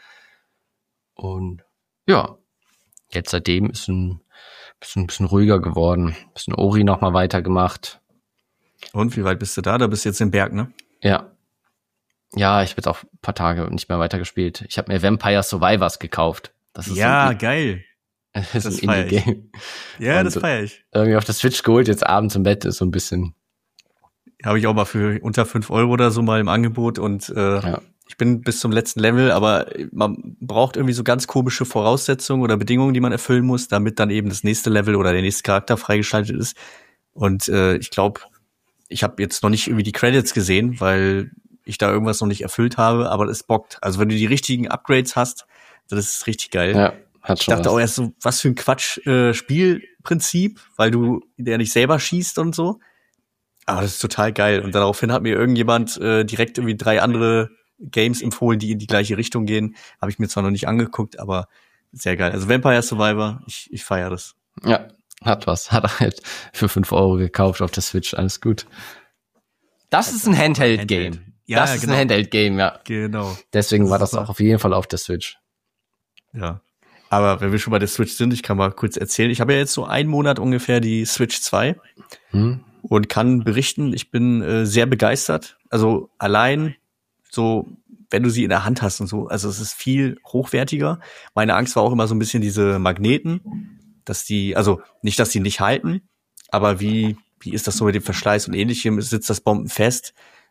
Und ja, jetzt seitdem ist ein bisschen, ein bisschen ruhiger geworden. Ein bisschen Ori noch mal weitergemacht. Und wie weit bist du da? Da bist du jetzt im Berg, ne? Ja. Ja, ich habe jetzt auch ein paar Tage nicht mehr weitergespielt. Ich habe mir Vampire Survivors gekauft. Das ist ja, ein, geil. Das ist das ein Indie-Game. Ja, und das feier ich. Irgendwie auf der Switch geholt, jetzt abends im Bett ist so ein bisschen. Habe ich auch mal für unter fünf Euro oder so mal im Angebot und äh, ja. ich bin bis zum letzten Level, aber man braucht irgendwie so ganz komische Voraussetzungen oder Bedingungen, die man erfüllen muss, damit dann eben das nächste Level oder der nächste Charakter freigeschaltet ist. Und äh, ich glaube, ich habe jetzt noch nicht irgendwie die Credits gesehen, weil ich da irgendwas noch nicht erfüllt habe, aber es bockt. Also wenn du die richtigen Upgrades hast, dann ist es richtig geil. Ja. Hat schon ich dachte was. auch erst so, was für ein Quatsch äh, Spielprinzip, weil du der nicht selber schießt und so. Aber das ist total geil. Und daraufhin hat mir irgendjemand äh, direkt irgendwie drei andere Games empfohlen, die in die gleiche Richtung gehen. Habe ich mir zwar noch nicht angeguckt, aber sehr geil. Also Vampire Survivor, ich, ich feiere das. Ja, hat was. Hat er halt für fünf Euro gekauft auf der Switch. Alles gut. Das, das ist ein Handheld-Game. Handheld. Ja, das ist genau. ein Handheld-Game, ja. Genau. Deswegen das war das auch auf jeden Fall auf der Switch. Ja. Aber wenn wir schon bei der Switch sind, ich kann mal kurz erzählen. Ich habe ja jetzt so einen Monat ungefähr die Switch zwei hm. und kann berichten, ich bin äh, sehr begeistert. Also allein so, wenn du sie in der Hand hast und so, also es ist viel hochwertiger. Meine Angst war auch immer so ein bisschen diese Magneten, dass die, also nicht, dass die nicht halten, aber wie wie ist das so mit dem Verschleiß und Ähnlichem? Sitzt das bombenfest?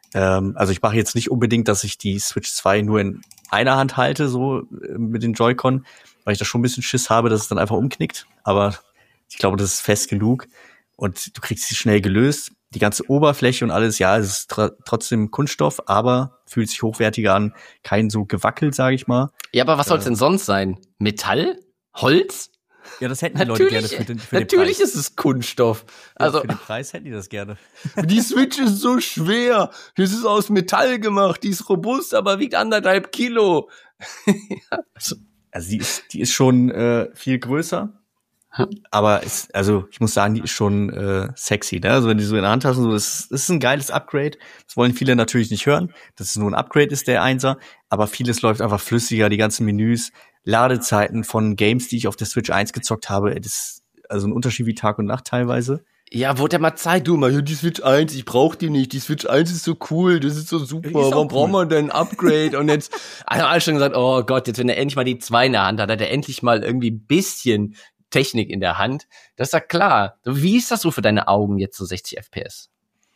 Ähm, also ich mache jetzt nicht unbedingt, dass ich die Switch zwei nur in einer Hand halte, so äh, mit den Joy-Con, weil ich da schon ein bisschen Schiss habe, dass es dann einfach umknickt. Aber ich glaube, das ist fest genug und du kriegst sie schnell gelöst. Die ganze Oberfläche und alles, ja, es ist tr- trotzdem Kunststoff, aber fühlt sich hochwertiger an. Kein so gewackelt, sage ich mal. Ja, aber was Äh, soll's denn sonst sein? Metall? Holz? Ja, das hätten die Leute gerne Natürlich, für den, für den natürlich Preis. ist es Kunststoff. Ja, Also, für den Preis hätten die das gerne. die Switch ist so schwer. Das ist aus Metall gemacht. Die ist robust, aber wiegt anderthalb Kilo. Ja, also, Also die ist, die ist schon äh, viel größer. Aber ist, also ich muss sagen, die ist schon äh, sexy, ne? Also wenn die so in der Hand hast, so, das, das ist ein geiles Upgrade. Das wollen viele natürlich nicht hören, dass es nur ein Upgrade ist, der Einser. Aber vieles läuft einfach flüssiger, die ganzen Menüs, Ladezeiten von Games, die ich auf der Switch eins gezockt habe, das ist also ein Unterschied wie Tag und Nacht teilweise. ja, wurde ja mal Zeit, du mal, ja, die Switch eins, ich brauch die nicht, die Switch eins ist so cool, das ist so super, Die ist auch warum cool. brauchen wir denn ein Upgrade? Und jetzt haben alle schon gesagt, oh Gott, jetzt wenn er endlich mal die zwei in der Hand hat, hat er endlich mal irgendwie ein bisschen Technik in der Hand. Das ist ja klar. Wie ist das so für deine Augen jetzt so sechzig F P S?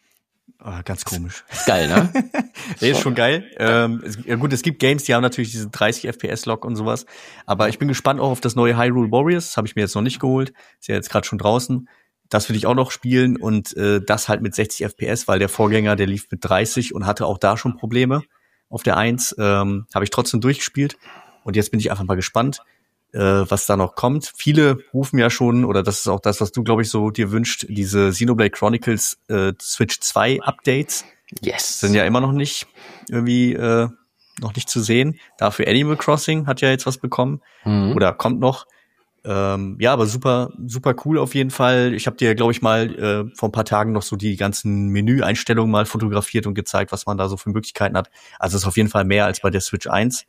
Ah, ganz komisch. Ist geil, ne? Der ist schon geil. Ähm, es, ja gut, es gibt Games, die haben natürlich diese dreißig F P S-Lock und sowas. Aber ich bin gespannt auch auf das neue Hyrule Warriors. Das habe ich mir jetzt noch nicht geholt. Ist ja jetzt gerade schon draußen. Das will ich auch noch spielen und äh, das halt mit sechzig F P S, weil der Vorgänger, der lief mit dreißig und hatte auch da schon Probleme auf der eins. Ähm, habe ich trotzdem durchgespielt. Und jetzt bin ich einfach mal gespannt, äh, was da noch kommt. Viele rufen ja schon, oder das ist auch das, was du, glaube ich, so dir wünscht, diese Xenoblade Chronicles äh, Switch zwei Updates. Yes. Sind ja immer noch nicht irgendwie äh, noch nicht zu sehen. Dafür Animal Crossing hat ja jetzt was bekommen. Mhm. Oder kommt noch. Ähm, ja, aber super, super cool auf jeden Fall. Ich habe dir, glaube ich, mal äh, vor ein paar Tagen noch so die ganzen Menüeinstellungen mal fotografiert und gezeigt, was man da so für Möglichkeiten hat. Also es ist auf jeden Fall mehr als bei der Switch eins.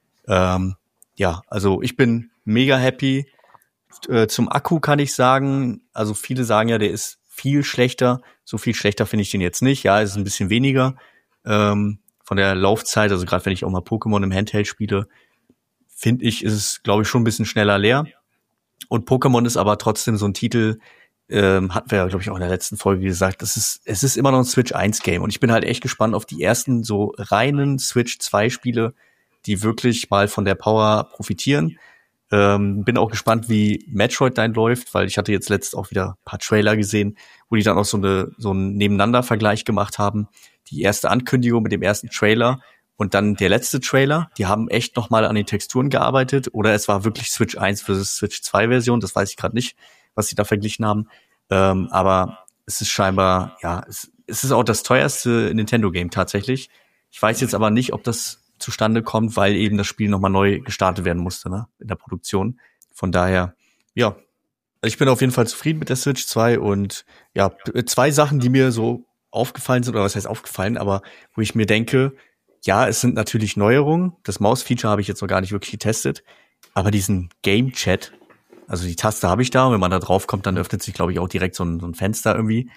Ähm, ja, also ich bin mega happy. Äh, zum Akku kann ich sagen, also viele sagen ja, der ist viel schlechter. So viel schlechter finde ich den jetzt nicht. Ja, es ist ein bisschen weniger ähm, von der Laufzeit. Also gerade wenn ich auch mal Pokémon im Handheld spiele, finde ich, ist es, glaube ich, schon ein bisschen schneller leer. Und Pokémon ist aber trotzdem so ein Titel, ähm, hatten wir ja, glaube ich, auch in der letzten Folge gesagt, das ist, es ist immer noch ein Switch eins Game. Und ich bin halt echt gespannt auf die ersten so reinen Switch zwei Spiele, die wirklich mal von der Power profitieren. Ähm, bin auch gespannt, wie Metroid dann läuft, weil ich hatte jetzt letzt auch wieder ein paar Trailer gesehen, wo die dann auch so eine so einen Nebeneinander-Vergleich gemacht haben. Die erste Ankündigung mit dem ersten Trailer und dann der letzte Trailer. Die haben echt noch mal an den Texturen gearbeitet oder es war wirklich Switch eins versus Switch zwei Version. Das weiß ich gerade nicht, was sie da verglichen haben. Ähm, aber es ist scheinbar, ja, es, es ist auch das teuerste Nintendo-Game tatsächlich. Ich weiß jetzt aber nicht, ob das zustande kommt, weil eben das Spiel nochmal neu gestartet werden musste, ne, in der Produktion. Von daher, ja, ich bin auf jeden Fall zufrieden mit der Switch zwei und ja, zwei Sachen, die mir so aufgefallen sind, oder was heißt aufgefallen, aber wo ich mir denke, ja, es sind natürlich Neuerungen. Das Maus-Feature habe ich jetzt noch gar nicht wirklich getestet, aber diesen Game-Chat, also die Taste habe ich da und wenn man da drauf kommt, dann öffnet sich, glaube ich, auch direkt so ein, so ein Fenster irgendwie.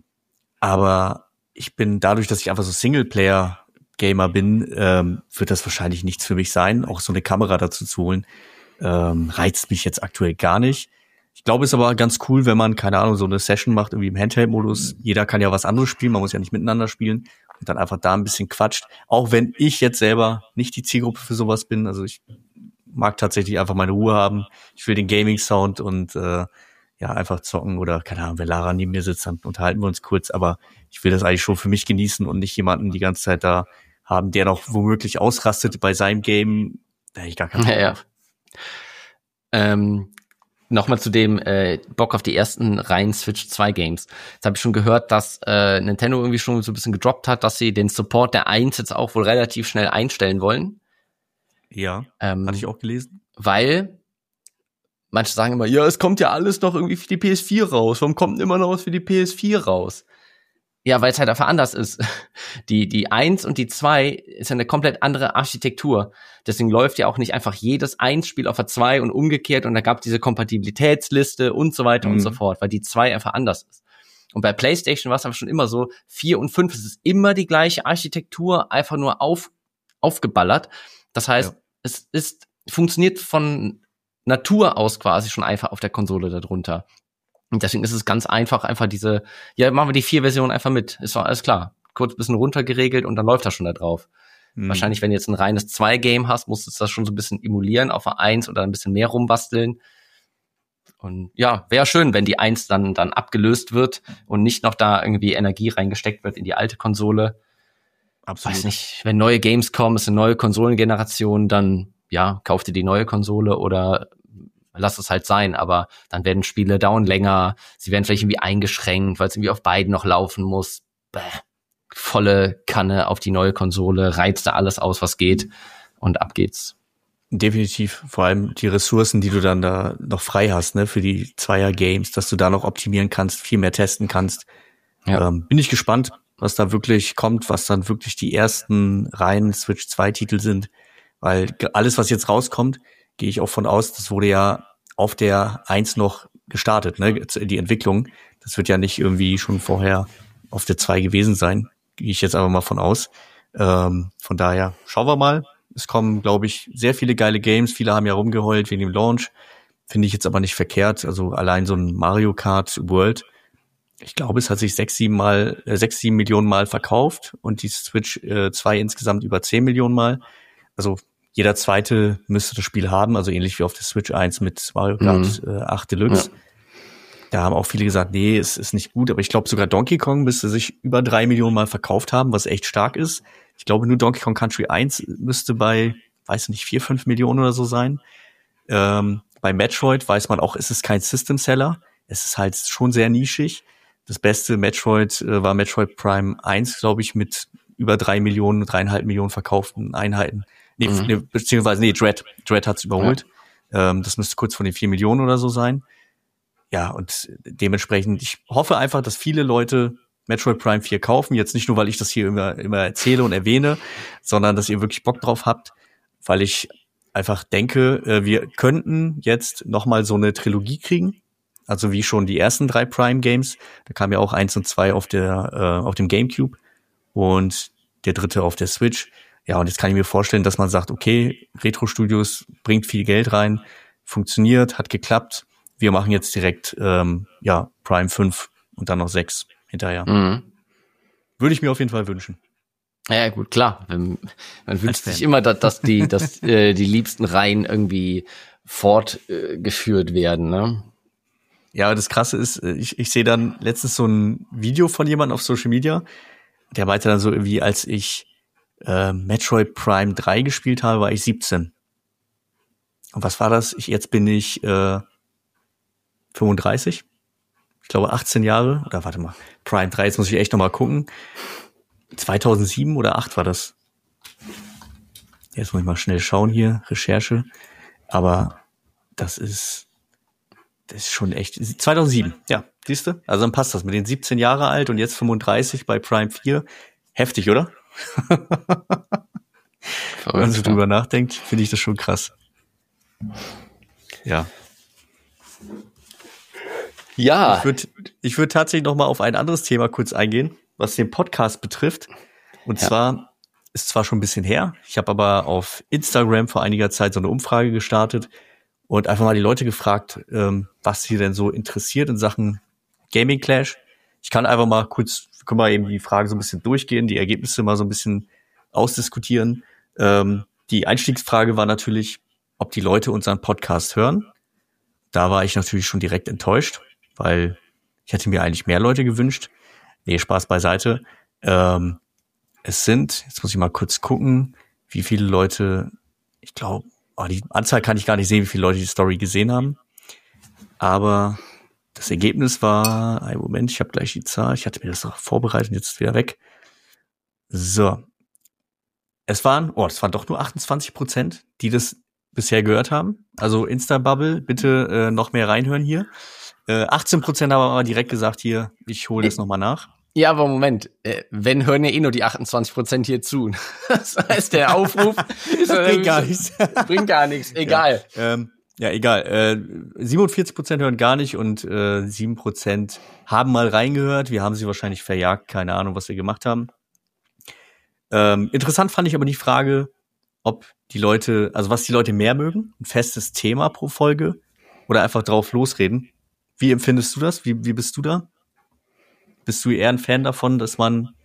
Aber ich bin dadurch, dass ich einfach so Singleplayer Gamer bin, ähm, wird das wahrscheinlich nichts für mich sein. Auch so eine Kamera dazu zu holen, ähm, reizt mich jetzt aktuell gar nicht. Ich glaube, es ist aber ganz cool, wenn man, keine Ahnung, so eine Session macht, irgendwie im Handheld-Modus. Jeder kann ja was anderes spielen, man muss ja nicht miteinander spielen und dann einfach da ein bisschen quatscht. Auch wenn ich jetzt selber nicht die Zielgruppe für sowas bin. Also ich mag tatsächlich einfach meine Ruhe haben. Ich will den Gaming-Sound und äh, ja, einfach zocken oder, keine Ahnung, wenn Lara neben mir sitzt, dann unterhalten wir uns kurz. Aber ich will das eigentlich schon für mich genießen und nicht jemanden die ganze Zeit da haben, der noch womöglich ausrastet bei seinem Game. Da hätte ich gar keinen Bock Ja, ja. drauf. Ähm, Nochmal zu dem äh, Bock auf die ersten reinen Switch zwei Games. Jetzt habe ich schon gehört, dass äh, Nintendo irgendwie schon so ein bisschen gedroppt hat, dass sie den Support der eins jetzt auch wohl relativ schnell einstellen wollen. Ja, Ähm, hatte ich auch gelesen. Weil manche sagen immer, ja, es kommt ja alles noch irgendwie für die P S vier raus. Warum kommt denn immer noch was für die P S vier raus? Ja, weil es halt einfach anders ist. Die, die eins und die zwei ist ja eine komplett andere Architektur. Deswegen läuft ja auch nicht einfach jedes eins Spiel auf der zwei und umgekehrt und da gab es diese Kompatibilitätsliste und so weiter Mhm. und so fort, weil die zwei einfach anders ist. Und bei PlayStation war es aber schon immer so, vier und fünf, es ist immer die gleiche Architektur, einfach nur auf, aufgeballert. Das heißt, Ja. es ist, funktioniert von Natur aus quasi schon einfach auf der Konsole darunter. Und deswegen ist es ganz einfach, einfach diese, ja, machen wir die vier Versionen einfach mit. Ist doch alles klar. kurz ein bisschen runtergeregelt und dann läuft das schon da drauf. Mhm. Wahrscheinlich, wenn du jetzt ein reines zwei Game hast, musst du das schon so ein bisschen emulieren auf eine eins oder ein bisschen mehr rumbasteln. Und ja, wäre schön, wenn die eins dann dann abgelöst wird und nicht noch da irgendwie Energie reingesteckt wird in die alte Konsole. Absolut. Weiß nicht, wenn neue Games kommen, es ist eine neue Konsolengeneration, dann ja, kauf dir die neue Konsole oder lass es halt sein, aber dann werden Spiele dauern länger, sie werden vielleicht irgendwie eingeschränkt, weil es irgendwie auf beiden noch laufen muss. Bäh. Volle Kanne auf die neue Konsole, reizt da alles aus, was geht und ab geht's. Definitiv, vor allem die Ressourcen, die du dann da noch frei hast, ne, für die Zweier-Games, dass du da noch optimieren kannst, viel mehr testen kannst. Ja. Ähm, bin ich gespannt, was da wirklich kommt, was dann wirklich die ersten reinen Switch zwei Titel sind, weil alles, was jetzt rauskommt, gehe ich auch von aus, das wurde ja auf der eins noch gestartet, ne, die Entwicklung. Das wird ja nicht irgendwie schon vorher auf der zwei gewesen sein, gehe ich jetzt einfach mal von aus. Ähm, von daher, schauen wir mal. Es kommen, glaube ich, sehr viele geile Games. Viele haben ja rumgeheult wegen dem Launch. Finde ich jetzt aber nicht verkehrt. Also allein so ein Mario Kart World, ich glaube, es hat sich sechs, sieben Mal, äh, sechs, sieben Millionen Mal verkauft und die Switch äh, zwei insgesamt über zehn Millionen Mal. Also jeder zweite müsste das Spiel haben, also ähnlich wie auf der Switch eins mit Mario Kart mhm. äh, acht Deluxe. Ja. Da haben auch viele gesagt, nee, es ist nicht gut. Aber ich glaube, sogar Donkey Kong müsste sich über drei Millionen Mal verkauft haben, was echt stark ist. Ich glaube, nur Donkey Kong Country eins müsste bei, weiß nicht, vier, fünf Millionen oder so sein. Ähm, bei Metroid weiß man auch, es ist kein System-Seller. Es ist halt schon sehr nischig. Das beste Metroid äh, war Metroid Prime eins, glaube ich, mit über drei Millionen, dreieinhalb Millionen verkauften Einheiten. Nee, mhm. nee beziehungsweise, nee, Dread. Dread hat's überholt. Ja. Ähm, das müsste kurz vor den vier Millionen oder so sein. Ja, und dementsprechend, ich hoffe einfach, dass viele Leute Metroid Prime vier kaufen. Jetzt nicht nur, weil ich das hier immer, immer erzähle und erwähne, sondern dass ihr wirklich Bock drauf habt, weil ich einfach denke, wir könnten jetzt nochmal so eine Trilogie kriegen. Also wie schon die ersten drei Prime-Games. Da kam ja auch eins und zwei auf der, äh, auf dem GameCube und der dritte auf der Switch. Ja, und jetzt kann ich mir vorstellen, dass man sagt, okay, Retro Studios bringt viel Geld rein, funktioniert, hat geklappt. Wir machen jetzt direkt, ähm, ja, Prime fünf und dann noch sechs hinterher. Mhm. Würde ich mir auf jeden Fall wünschen. Ja, gut, klar. Man wünscht sich immer, dass, dass die, dass äh, die liebsten Reihen irgendwie fortgeführt äh, werden, ne? Ja, das Krasse ist, ich, ich sehe dann letztens so ein Video von jemandem auf Social Media, der meinte dann so irgendwie, als ich äh, Metroid Prime drei gespielt habe, war ich siebzehn. Und was war das? Ich, jetzt bin ich äh, fünfunddreißig. Ich glaube achtzehn Jahre. Oder warte mal, Prime drei, jetzt muss ich echt nochmal gucken. zweitausendsieben oder acht war das. Jetzt muss ich mal schnell schauen hier, Recherche. Aber das ist, das ist schon echt, zweitausendsieben, ja, siehst du? Also dann passt das mit den siebzehn Jahre alt und jetzt fünfunddreißig bei Prime vier. Heftig, oder? Wenn man so drüber nachdenkt, finde ich das schon krass. Ja. Ja. Ich würde ich würd tatsächlich noch mal auf ein anderes Thema kurz eingehen, was den Podcast betrifft. Und ja. zwar, ist zwar schon ein bisschen her, ich habe aber auf Instagram vor einiger Zeit so eine Umfrage gestartet und einfach mal die Leute gefragt, ähm, was sie denn so interessiert in Sachen Gaming Clash. Ich kann einfach mal kurz, können wir eben die Fragen so ein bisschen durchgehen, die Ergebnisse mal so ein bisschen ausdiskutieren. Ähm, die Einstiegsfrage war natürlich, ob die Leute unseren Podcast hören. Da war ich natürlich schon direkt enttäuscht, weil ich hätte mir eigentlich mehr Leute gewünscht. Nee, Spaß beiseite. Ähm, es sind, jetzt muss ich mal kurz gucken, wie viele Leute, ich glaube, oh, die Anzahl kann ich gar nicht sehen, wie viele Leute die Story gesehen haben. Aber das Ergebnis war, einen Moment, ich habe gleich die Zahl, ich hatte mir das noch vorbereitet, jetzt ist wieder weg. So. Es waren, oh, es waren doch nur achtundzwanzig Prozent, die das bisher gehört haben. Also Insta-Bubble, bitte äh, noch mehr reinhören hier. Äh, achtzehn Prozent haben aber direkt gesagt, hier, ich hole das nochmal nach. Ja, aber Moment, äh, wenn hören ja eh nur die achtundzwanzig Prozent hier zu. Das heißt, der Aufruf ist bringt gar nichts. Bringt gar nichts, egal. Ja, ähm, ja egal. Äh, siebenundvierzig Prozent hören gar nicht und äh, sieben Prozent haben mal reingehört. Wir haben sie wahrscheinlich verjagt, keine Ahnung, was wir gemacht haben. Ähm, interessant fand ich aber die Frage, ob die Leute, also was die Leute mehr mögen, ein festes Thema pro Folge oder einfach drauf losreden. Wie empfindest du das? Wie, wie bist du da? Bist du eher ein Fan davon, dass man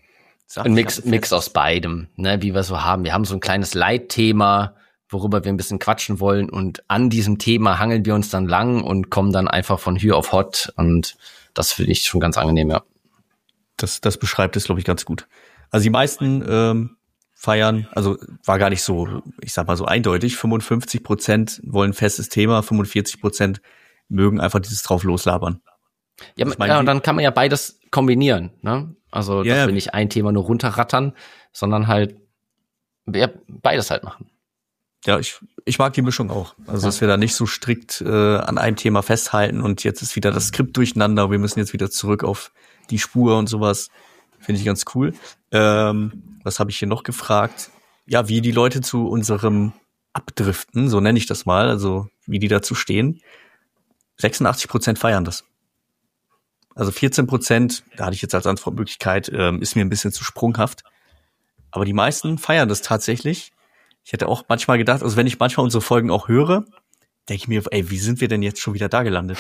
Ein Mix, Mix aus beidem, ne, wie wir so haben. Wir haben so ein kleines Leitthema, worüber wir ein bisschen quatschen wollen und an diesem Thema hangeln wir uns dann lang und kommen dann einfach von Hür auf Hot und das finde ich schon ganz angenehm, ja. Das, das beschreibt es, glaube ich, ganz gut. Also die meisten ähm, feiern, also war gar nicht so, ich sag mal so eindeutig, fünfundfünfzig Prozent wollen festes Thema, fünfundvierzig Prozent mögen einfach dieses drauf loslabern. Ja, ich mein, ja, und dann kann man ja beides kombinieren, ne? Also, dass ja, wir nicht ein Thema nur runterrattern, sondern halt ja, beides halt machen. Ja, ich, ich mag die Mischung auch. Also, dass wir da nicht so strikt äh, an einem Thema festhalten und jetzt ist wieder das Skript durcheinander, wir müssen jetzt wieder zurück auf die Spur und sowas. Finde ich ganz cool. Ähm, was habe ich hier noch gefragt? Ja, wie die Leute zu unserem Abdriften, so nenne ich das mal, also wie die dazu stehen. sechsundachtzig Prozent feiern das. Also vierzehn Prozent, da hatte ich jetzt als Antwortmöglichkeit, ähm, ist mir ein bisschen zu sprunghaft. Aber die meisten feiern das tatsächlich. Ich hätte auch manchmal gedacht, also wenn ich manchmal unsere Folgen auch höre, denke ich mir, ey, wie sind wir denn jetzt schon wieder da gelandet?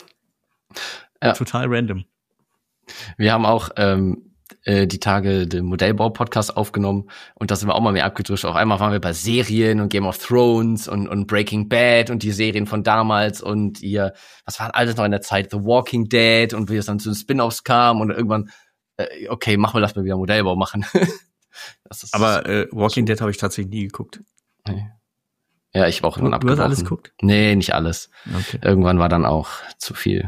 Ja. Total random. Wir haben auch ähm, äh, die Tage den Modellbau-Podcast aufgenommen und da sind wir auch mal mehr abgedrückt. Auf einmal waren wir bei Serien und Game of Thrones und, und Breaking Bad und die Serien von damals und ihr, was war alles noch in der Zeit, The Walking Dead und wie es dann zu den Spin-Offs kam und irgendwann, äh, okay, machen wir, lass mal wieder Modellbau machen. Das ist aber äh, Walking so. Dead habe ich tatsächlich nie geguckt. Nee. Ja, ich war auch irgendwann abgebrochen. Du hast alles geguckt? Nee, nicht alles. Okay. Irgendwann war dann auch zu viel.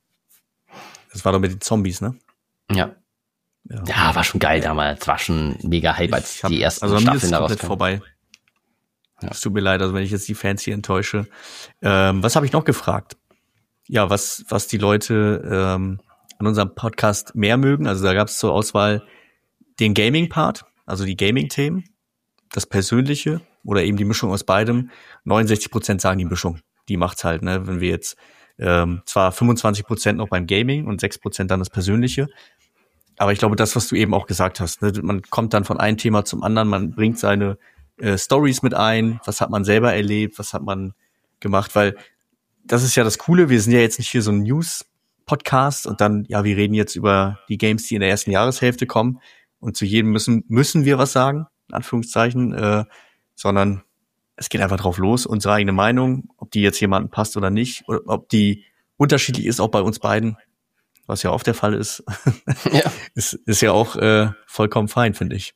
Das war doch mit den Zombies, ne? Ja. Ja, ja, war schon geil damals. War schon mega Hype, als hab, die ersten also Staffeln daraus komplett vorbei. Ja. Es tut mir leid, also wenn ich jetzt die Fans hier enttäusche. Ähm, was habe ich noch gefragt? Ja, was was die Leute ähm, an unserem Podcast mehr mögen. Also da gab es zur Auswahl den Gaming-Part, also die Gaming-Themen, das Persönliche oder eben die Mischung aus beidem. neunundsechzig Prozent sagen die Mischung. Die macht's halt, ne? Wenn wir jetzt ähm, zwar fünfundzwanzig Prozent noch beim Gaming und sechs Prozent dann das Persönliche. Aber ich glaube, das, was du eben auch gesagt hast, ne? Man kommt dann von einem Thema zum anderen, man bringt seine äh, Stories mit ein, was hat man selber erlebt, was hat man gemacht, weil das ist ja das Coole, wir sind ja jetzt nicht hier so ein News-Podcast und dann, ja, wir reden jetzt über die Games, die in der ersten Jahreshälfte kommen und zu jedem müssen müssen wir was sagen, in Anführungszeichen, äh, sondern es geht einfach drauf los, unsere eigene Meinung, ob die jetzt jemandem passt oder nicht, oder ob die unterschiedlich ist, auch bei uns beiden, was ja oft der Fall ist, ja. ist, ist ja auch äh, vollkommen fein, finde ich.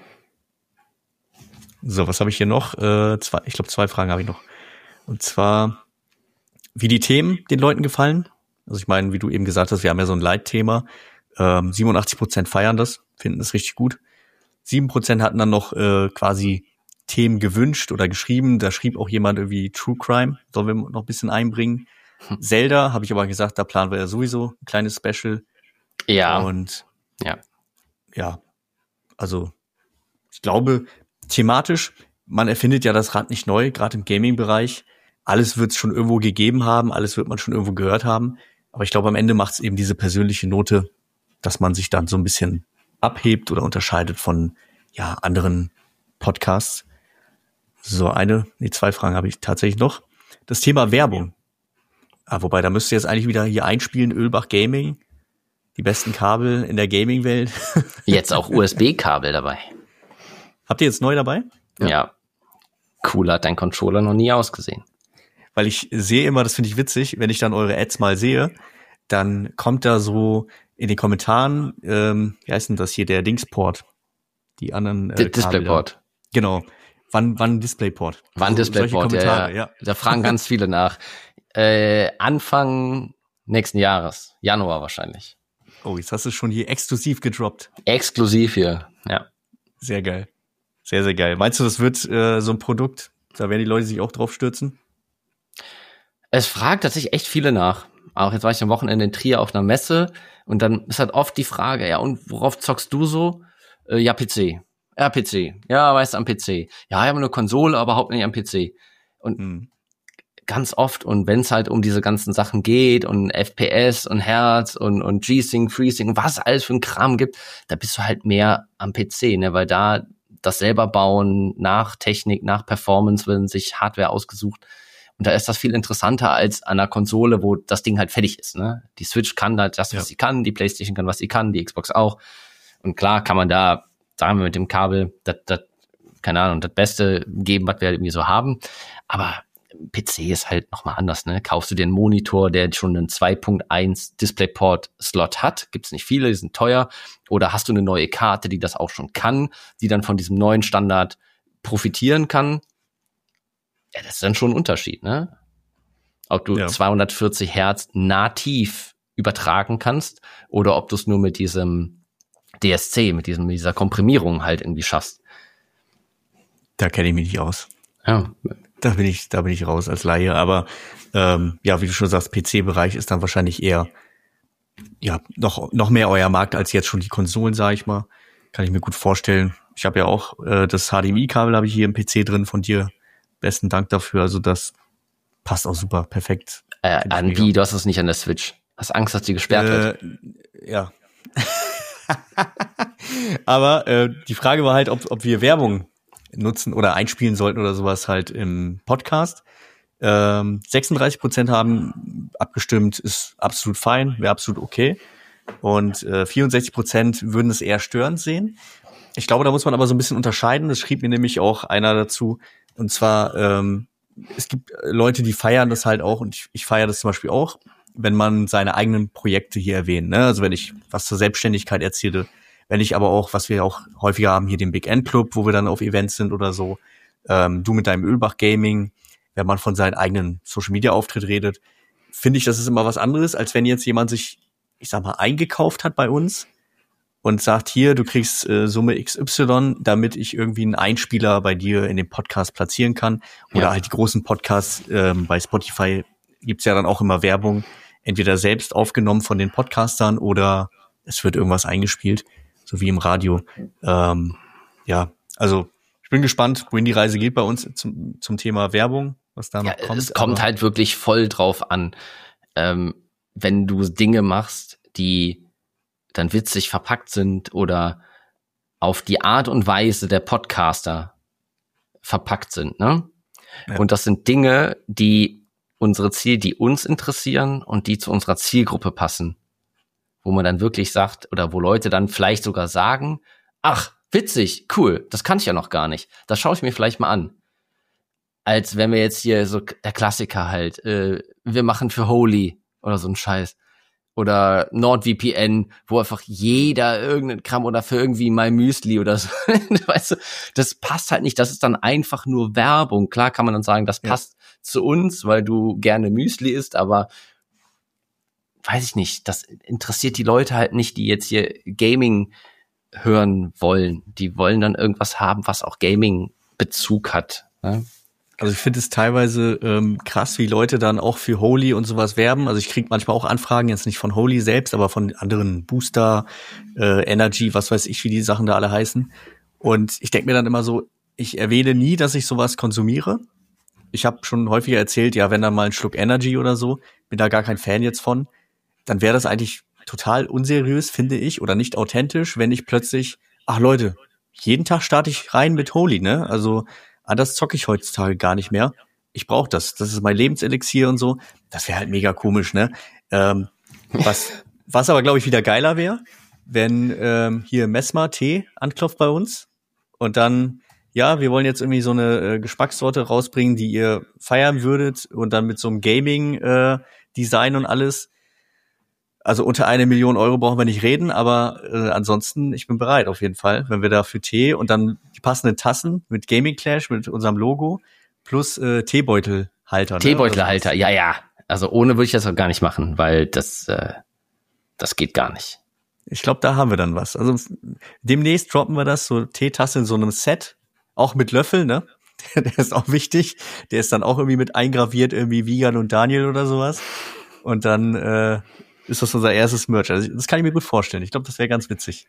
So, was habe ich hier noch? Äh, zwei, ich glaube, zwei Fragen habe ich noch. Und zwar, wie die Themen den Leuten gefallen. Also ich meine, wie du eben gesagt hast, wir haben ja so ein Leitthema. Ähm, siebenundachtzig Prozent feiern das, finden das richtig gut. sieben Prozent hatten dann noch äh, quasi Themen gewünscht oder geschrieben. Da schrieb auch jemand irgendwie True Crime, sollen wir noch ein bisschen einbringen. Hm. Zelda, habe ich aber gesagt, da planen wir ja sowieso ein kleines Special. Ja. Und ja, ja, also ich glaube, thematisch, man erfindet ja das Rad nicht neu, gerade im Gaming-Bereich. Alles wird es schon irgendwo gegeben haben, alles wird man schon irgendwo gehört haben. Aber ich glaube, am Ende macht es eben diese persönliche Note, dass man sich dann so ein bisschen abhebt oder unterscheidet von ja anderen Podcasts. So, eine, nee, zwei Fragen habe ich tatsächlich noch. Das Thema Werbung. Ah, wobei, da müsst ihr jetzt eigentlich wieder hier einspielen, Ölbach Gaming, die besten Kabel in der Gaming-Welt. Jetzt auch U S B-Kabel dabei. Habt ihr jetzt neu dabei? Ja. ja. Cooler hat dein Controller noch nie ausgesehen. Weil ich sehe immer, das finde ich witzig, wenn ich dann eure Ads mal sehe, dann kommt da so in den Kommentaren, ähm, wie heißt denn das hier, der Dingsport? Die anderen äh, Displayport. Genau. Wann, wann Displayport? Wann also, Displayport, ja, ja. ja. Da fragen ganz viele nach. Äh, Anfang nächsten Jahres. Januar wahrscheinlich. Oh, jetzt hast du schon hier exklusiv gedroppt. Exklusiv hier, ja. Sehr geil. Sehr, sehr geil. Meinst du, das wird äh, so ein Produkt, da werden die Leute sich auch drauf stürzen? Es fragt tatsächlich echt viele nach. Auch jetzt war ich am Wochenende in Trier auf einer Messe und dann ist halt oft die Frage, ja, und worauf zockst du so? Äh, ja, P C. Ja, P C. Ja, weißt du, am P C. Ja, ich habe eine Konsole, aber überhaupt nicht am P C. Und hm. ganz oft, und wenn es halt um diese ganzen Sachen geht und F P S und Hertz und, und G-Sync, FreeSync, was alles für ein Kram gibt, da bist du halt mehr am P C, ne, weil da das selber bauen, nach Technik, nach Performance, werden sich Hardware ausgesucht. Und da ist das viel interessanter als an einer Konsole, wo das Ding halt fertig ist, ne? Die Switch kann halt das, was ja. sie kann, die PlayStation kann, was sie kann, die Xbox auch. Und klar kann man da, sagen wir mit dem Kabel, das, das, keine Ahnung, das Beste geben, was wir halt irgendwie so haben. Aber P C ist halt nochmal anders, ne? Kaufst du dir einen Monitor, der schon einen zwei Punkt eins DisplayPort-Slot hat, gibt's nicht viele, die sind teuer, oder hast du eine neue Karte, die das auch schon kann, die dann von diesem neuen Standard profitieren kann? Ja, das ist dann schon ein Unterschied, ne? Ob du ja. zweihundertvierzig Hertz nativ übertragen kannst oder ob du es nur mit diesem D S C, mit diesem mit dieser Komprimierung halt irgendwie schaffst. Da kenne ich mich nicht aus. Ja. Da bin ich, da bin ich raus als Laie. Aber ähm, ja, wie du schon sagst, P C-Bereich ist dann wahrscheinlich eher ja noch noch mehr euer Markt als jetzt schon die Konsolen, sage ich mal. Kann ich mir gut vorstellen. Ich habe ja auch äh, das H D M I-Kabel habe ich hier im P C drin von dir. Besten Dank dafür. Also das passt auch super, perfekt. Äh, an wie? Du hast es nicht an der Switch. Hast Angst, dass die gesperrt äh, wird? Ja. Aber äh, die Frage war halt, ob, ob wir Werbung nutzen oder einspielen sollten oder sowas halt im Podcast. Ähm, sechsunddreißig Prozent haben abgestimmt, ist absolut fein, wäre absolut okay. Und äh, vierundsechzig Prozent würden es eher störend sehen. Ich glaube, da muss man aber so ein bisschen unterscheiden. Das schrieb mir nämlich auch einer dazu. Und zwar, ähm, es gibt Leute, die feiern das halt auch. Und ich, ich feiere das zum Beispiel auch, wenn man seine eigenen Projekte hier erwähnt. Ne? Also wenn ich was zur Selbstständigkeit erzähle, wenn ich aber auch, was wir auch häufiger haben, hier den Big End Club, wo wir dann auf Events sind oder so, ähm, du mit deinem Ölbach Gaming, wenn man von seinem eigenen Social Media Auftritt redet, finde ich, das ist immer was anderes, als wenn jetzt jemand sich, ich sag mal, eingekauft hat bei uns und sagt, hier, du kriegst äh, Summe X Y, damit ich irgendwie einen Einspieler bei dir in dem Podcast platzieren kann. Oder ja. halt die großen Podcasts, ähm, bei Spotify gibt's ja dann auch immer Werbung, entweder selbst aufgenommen von den Podcastern oder es wird irgendwas eingespielt. So wie im Radio. Ähm, ja, also ich bin gespannt, wohin die Reise geht bei uns zum, zum Thema Werbung, was da noch ja, kommt. Es kommt halt wirklich voll drauf an, ähm, wenn du Dinge machst, die dann witzig verpackt sind oder auf die Art und Weise der Podcaster verpackt sind, ne? Ja. Und das sind Dinge, die unsere Ziel, die uns interessieren und die zu unserer Zielgruppe passen. Wo man dann wirklich sagt, oder wo Leute dann vielleicht sogar sagen, ach, witzig, cool, das kann ich ja noch gar nicht. Das schaue ich mir vielleicht mal an. Als wenn wir jetzt hier so, der Klassiker halt, äh, wir machen für Holy oder so ein Scheiß. Oder NordVPN, wo einfach jeder irgendeinen Kram oder für irgendwie My Müsli oder so. Weißt du, das passt halt nicht. Das ist dann einfach nur Werbung. Klar kann man dann sagen, das passt ja. zu uns, weil du gerne Müsli isst, aber weiß ich nicht, das interessiert die Leute halt nicht, die jetzt hier Gaming hören wollen. Die wollen dann irgendwas haben, was auch Gaming-Bezug hat. Ne? Also ich finde es teilweise ähm, krass, wie Leute dann auch für Holy und sowas werben. Also ich kriege manchmal auch Anfragen, jetzt nicht von Holy selbst, aber von anderen Booster, äh, Energy, was weiß ich, wie die Sachen da alle heißen. Und ich denke mir dann immer so, ich erwähne nie, dass ich sowas konsumiere. Ich habe schon häufiger erzählt, ja, wenn dann mal ein Schluck Energy oder so, bin da gar kein Fan jetzt von, dann wäre das eigentlich total unseriös, finde ich, oder nicht authentisch, wenn ich plötzlich, ach Leute, jeden Tag starte ich rein mit Holy, ne? Also anders zocke ich heutzutage gar nicht mehr. Ich brauche das. Das ist mein Lebenselixier und so. Das wäre halt mega komisch, ne? Ähm, was, was aber, glaube ich, wieder geiler wäre, wenn ähm, hier Messmer Tee anklopft bei uns und dann, ja, wir wollen jetzt irgendwie so eine äh, Geschmackssorte rausbringen, die ihr feiern würdet und dann mit so einem Gaming-Design äh, und alles. Also unter eine Million Euro brauchen wir nicht reden, aber äh, ansonsten, ich bin bereit auf jeden Fall, wenn wir da für Tee und dann die passenden Tassen mit Gaming Clash, mit unserem Logo, plus äh, Teebeutelhalter. Ne? Teebeutelhalter, also, ja, ja. Also ohne würde ich das auch gar nicht machen, weil das, äh, das geht gar nicht. Ich glaube, da haben wir dann was. Also demnächst droppen wir das, so Teetasse in so einem Set, auch mit Löffel, ne? Der ist auch wichtig. Der ist dann auch irgendwie mit eingraviert, irgendwie Wiegand und Daniel oder sowas. Und dann äh, ist das unser erstes Merch. Also das kann ich mir gut vorstellen. Ich glaube, das wäre ganz witzig.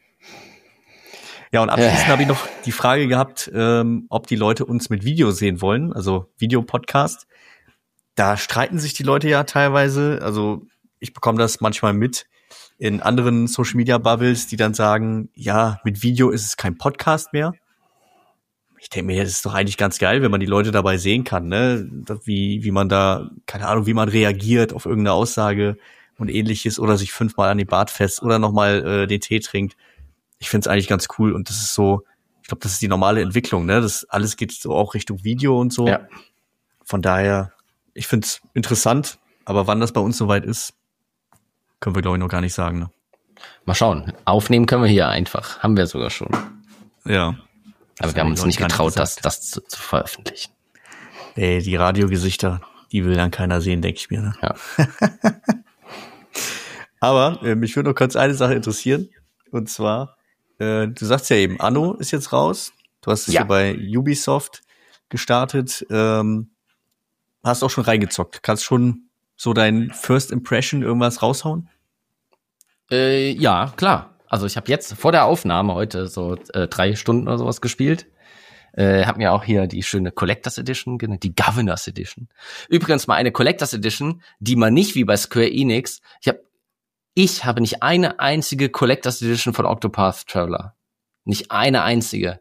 Ja, und abschließend äh. habe ich noch die Frage gehabt, ähm, ob die Leute uns mit Video sehen wollen, also Videopodcast. Da streiten sich die Leute ja teilweise. Also ich bekomme das manchmal mit in anderen Social-Media-Bubbles, die dann sagen, ja, mit Video ist es kein Podcast mehr. Ich denke mir, das ist doch eigentlich ganz geil, wenn man die Leute dabei sehen kann, ne? Wie, wie man da, keine Ahnung, wie man reagiert auf irgendeine Aussage und ähnliches oder sich fünfmal an den Bart fest oder nochmal äh, den Tee trinkt. ich finde es eigentlich ganz cool und das ist so, ich glaube, das ist die normale Entwicklung, ne? Das alles geht so auch Richtung Video und so. Ja. Von daher, ich finde es interessant, aber wann das bei uns soweit ist, können wir, glaube ich, noch gar nicht sagen. Ne? Mal schauen. Aufnehmen können wir hier einfach. Haben wir sogar schon. Ja. Aber wir haben uns nicht getraut, das, das zu, zu veröffentlichen. Ey, die Radiogesichter, die will dann keiner sehen, denke ich mir. Ne? Ja. Aber äh, mich würde noch kurz eine Sache interessieren. Und zwar, äh, du sagst ja eben, Anno ist jetzt raus. Du hast es ja bei Ubisoft gestartet. Ähm, hast auch schon reingezockt. Kannst schon so dein First Impression irgendwas raushauen? Äh, ja, klar. Also ich habe jetzt vor der Aufnahme heute so äh, drei Stunden oder sowas gespielt. Äh, hab mir auch hier die schöne Collectors Edition genannt, die Governors Edition. Übrigens mal eine Collectors Edition, die man nicht wie bei Square Enix, ich habe ich habe nicht eine einzige Collectors Edition von Octopath Traveler. Nicht eine einzige.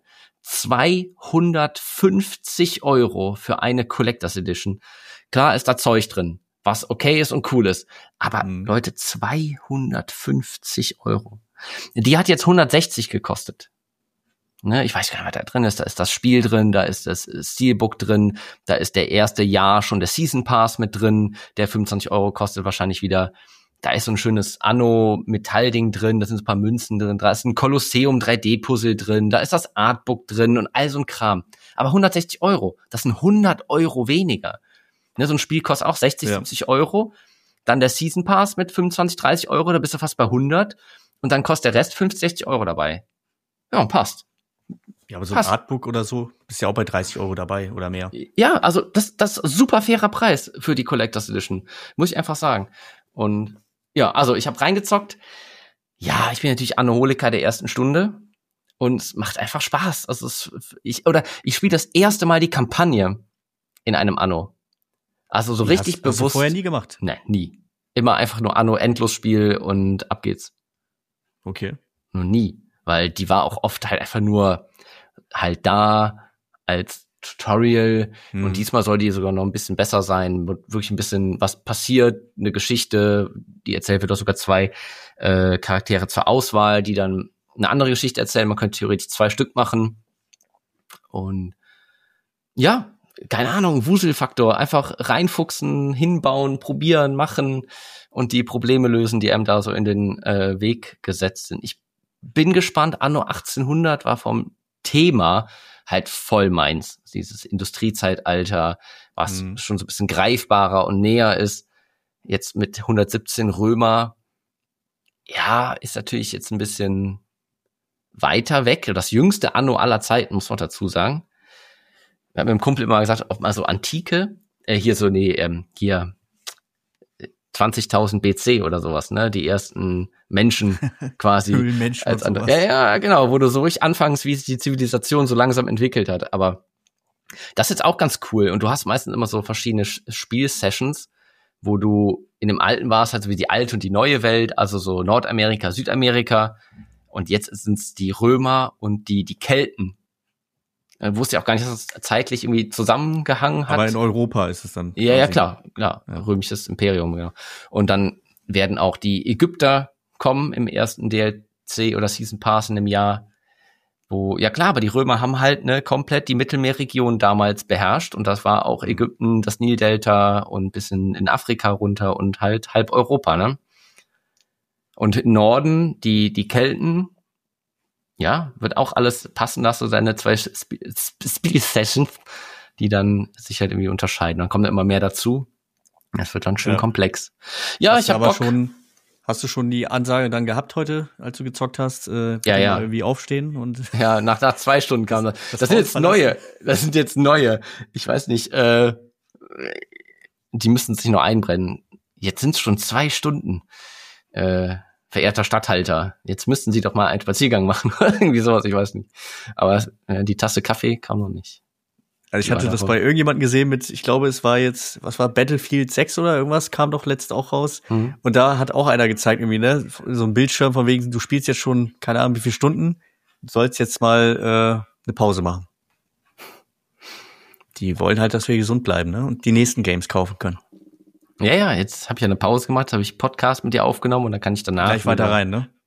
zweihundertfünfzig Euro für eine Collectors Edition. Klar ist da Zeug drin, was okay ist und cool ist. Aber mhm. Leute, zweihundertfünfzig Euro. Die hat jetzt hundertsechzig gekostet. Ne, ich weiß gar nicht, was da drin ist. Da ist das Spiel drin, da ist das Steelbook drin, da ist der erste Jahr schon der Season Pass mit drin, der fünfundzwanzig Euro kostet wahrscheinlich wieder. Da ist so ein schönes Anno-Metallding drin, da sind so ein paar Münzen drin, da ist ein Kolosseum drei D-Puzzle drin, da ist das Artbook drin und all so ein Kram. Aber hundertsechzig Euro, das sind hundert Euro weniger. Ne, so ein Spiel kostet auch sechzig, ja. siebzig Euro. Dann der Season Pass mit fünfundzwanzig, dreißig Euro, da bist du fast bei hundert. Und dann kostet der Rest fünfzig, sechzig Euro dabei. Ja, und passt. Ja, aber so passt. Ein Artbook oder so, bist ja auch bei dreißig Euro dabei oder mehr. Ja, also das das ist super fairer Preis für die Collectors Edition. Muss ich einfach sagen. Und ja, also ich habe reingezockt. Ja, ich bin natürlich Anno-Holiker der ersten Stunde und es macht einfach Spaß. Also es, ich oder ich spiele das erste Mal die Kampagne in einem Anno. Also so ja, richtig hast, bewusst. Hast du vorher nie gemacht? Nee, nie. Immer einfach nur Anno Endlosspiel und ab geht's. Okay. Nur nie, weil die war auch oft halt einfach nur halt da als Tutorial hm. und diesmal soll die sogar noch ein bisschen besser sein, wirklich ein bisschen was passiert, eine Geschichte, die erzählt wird, auch sogar zwei äh, Charaktere zur Auswahl, die dann eine andere Geschichte erzählen, man könnte theoretisch zwei Stück machen und ja, keine Ahnung, Wuselfaktor, einfach reinfuchsen, hinbauen, probieren, machen und die Probleme lösen, die einem da so in den äh, Weg gesetzt sind. Ich bin gespannt, Anno achtzehnhundert war vom Thema halt voll meins. Dieses Industriezeitalter, was mhm. schon so ein bisschen greifbarer und näher ist. Jetzt mit hundertsiebzehn Römer, ja, ist natürlich jetzt ein bisschen weiter weg. Das jüngste Anno aller Zeiten, muss man dazu sagen. Wir haben mit dem Kumpel immer gesagt, ob mal so Antike, äh, hier so, nee, ähm, hier zwanzigtausend B C oder sowas, ne, die ersten Menschen quasi. Höhlenmenschen als andere. Ja, ja, genau, wo du so richtig anfängst, wie sich die Zivilisation so langsam entwickelt hat. Aber das ist jetzt auch ganz cool. Und du hast meistens immer so verschiedene Spielsessions, wo du in dem alten warst, also wie die alte und die neue Welt, also so Nordamerika, Südamerika. Und jetzt sind es die Römer und die, die Kelten. Ich wusste ja auch gar nicht, dass es zeitlich irgendwie zusammengehangen hat. Aber in Europa ist es dann. Ja, ja, klar, klar. Ja. Römisches Imperium, genau. Und dann werden auch die Ägypter kommen im ersten D L C oder Season Pass in dem Jahr, wo, ja klar, aber die Römer haben halt ne komplett die Mittelmeerregion damals beherrscht und das war auch Ägypten, das Nildelta und bis in, in Afrika runter und halt halb Europa, ne? Und im Norden die, die Kelten, ja, wird auch alles passen, dass so deine zwei Spiel-Sessions, die dann sich halt irgendwie unterscheiden. Dann kommt da immer mehr dazu. Das wird dann schön ja. komplex. Ja, hast ich habe aber Bock. schon. Hast du schon die Ansage dann gehabt heute, als du gezockt hast? Äh, ja, ja. Irgendwie aufstehen und. Ja, nach, nach zwei Stunden kam das. Das, das sind jetzt neue. Das sind jetzt neue. Ich weiß nicht. Äh, die müssen sich noch einbrennen. Jetzt sind es schon zwei Stunden. Äh, verehrter Statthalter, jetzt müssten Sie doch mal einen Spaziergang machen. Irgendwie sowas, ich weiß nicht. Aber äh, die Tasse Kaffee kam noch nicht. Also ich hatte das bei irgendjemandem gesehen mit, ich glaube, es war jetzt, was war Battlefield sechs oder irgendwas, kam doch letzt auch raus. Mhm. Und da hat auch einer gezeigt irgendwie, ne, so ein Bildschirm von wegen, du spielst jetzt schon, keine Ahnung, wie viele Stunden, du sollst jetzt mal äh, eine Pause machen. Die wollen halt, dass wir gesund bleiben, ne, und die nächsten Games kaufen können. Ja, ja, jetzt habe ich ja eine Pause gemacht, habe ich Podcast mit dir aufgenommen und dann kann ich danach gleich weiter rein, ne?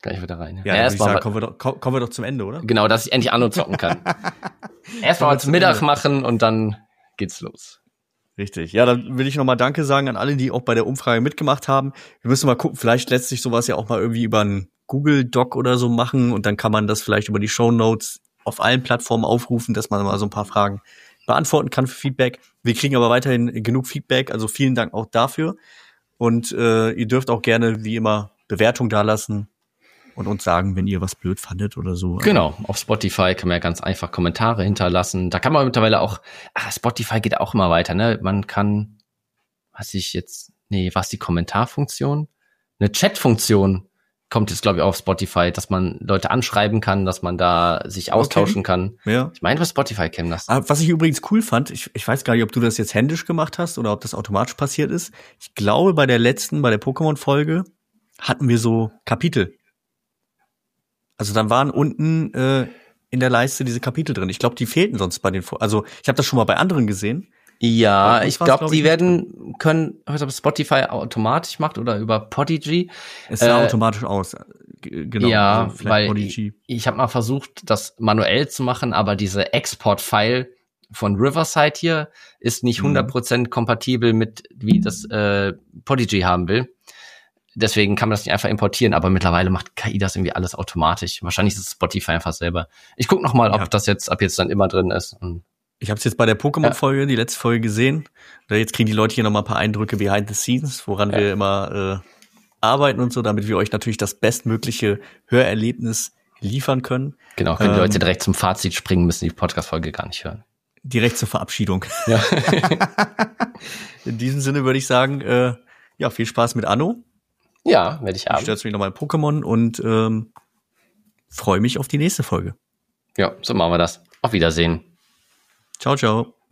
Gleich wieder rein. Ja, ja dann würde ich sagen, kommen wir, doch, kommen wir doch zum Ende, oder? Genau, dass ich endlich Anno zocken kann. Erstmal zum Mittag Ende. machen und dann geht's los. Richtig. Ja, dann will ich nochmal Danke sagen an alle, die auch bei der Umfrage mitgemacht haben. Wir müssen mal gucken, vielleicht lässt sich sowas ja auch mal irgendwie über einen Google Doc oder so machen und dann kann man das vielleicht über die Shownotes auf allen Plattformen aufrufen, dass man mal so ein paar Fragen beantworten kann für Feedback. Wir kriegen aber weiterhin genug Feedback, also vielen Dank auch dafür. Und äh, ihr dürft auch gerne, wie immer, Bewertung dalassen und uns sagen, wenn ihr was blöd fandet oder so. Genau, auf Spotify kann man ja ganz einfach Kommentare hinterlassen. Da kann man mittlerweile auch, ach, Spotify geht auch immer weiter, ne? Man kann, was ich jetzt, nee, was die Kommentarfunktion? Eine Chatfunktion kommt jetzt, glaube ich, auf Spotify, dass man Leute anschreiben kann, dass man da sich austauschen okay. kann. Ja. Ich meine, bei Spotify käme das. Was ich übrigens cool fand, ich, ich weiß gar nicht, ob du das jetzt händisch gemacht hast oder ob das automatisch passiert ist. Ich glaube, bei der letzten, bei der Pokémon-Folge hatten wir so Kapitel. Also dann waren unten äh, in der Leiste diese Kapitel drin. Ich glaube, die fehlten sonst bei den, also ich habe das schon mal bei anderen gesehen. Ja, ich glaube, glaub die werden können, ob Spotify automatisch macht oder über Podigy. Es sah äh, automatisch aus. Genau. Ja, also weil Podigy. ich, ich habe mal versucht, das manuell zu machen, aber diese Export-File von Riverside hier ist nicht hundert Prozent kompatibel mit, wie das äh, Podigy haben will. Deswegen kann man das nicht einfach importieren, aber mittlerweile macht K I das irgendwie alles automatisch. Wahrscheinlich ist es Spotify einfach selber. Ich guck noch mal, ob ja. das jetzt ab jetzt dann immer drin ist. Und ich habe es jetzt bei der Pokémon-Folge, ja. die letzte Folge gesehen. Jetzt kriegen die Leute hier noch mal ein paar Eindrücke behind the scenes, woran ja. wir immer äh, arbeiten und so, damit wir euch natürlich das bestmögliche Hörerlebnis liefern können. Genau, können ähm, die Leute direkt zum Fazit springen, müssen die Podcast-Folge gar nicht hören. Direkt zur Verabschiedung. Ja. In diesem Sinne würde ich sagen, äh, ja, viel Spaß mit Anno. Ja, werde ich haben. Ich stürze mich nochmal in Pokémon und ähm, freue mich auf die nächste Folge. Ja, so machen wir das. Auf Wiedersehen. Ciao, ciao.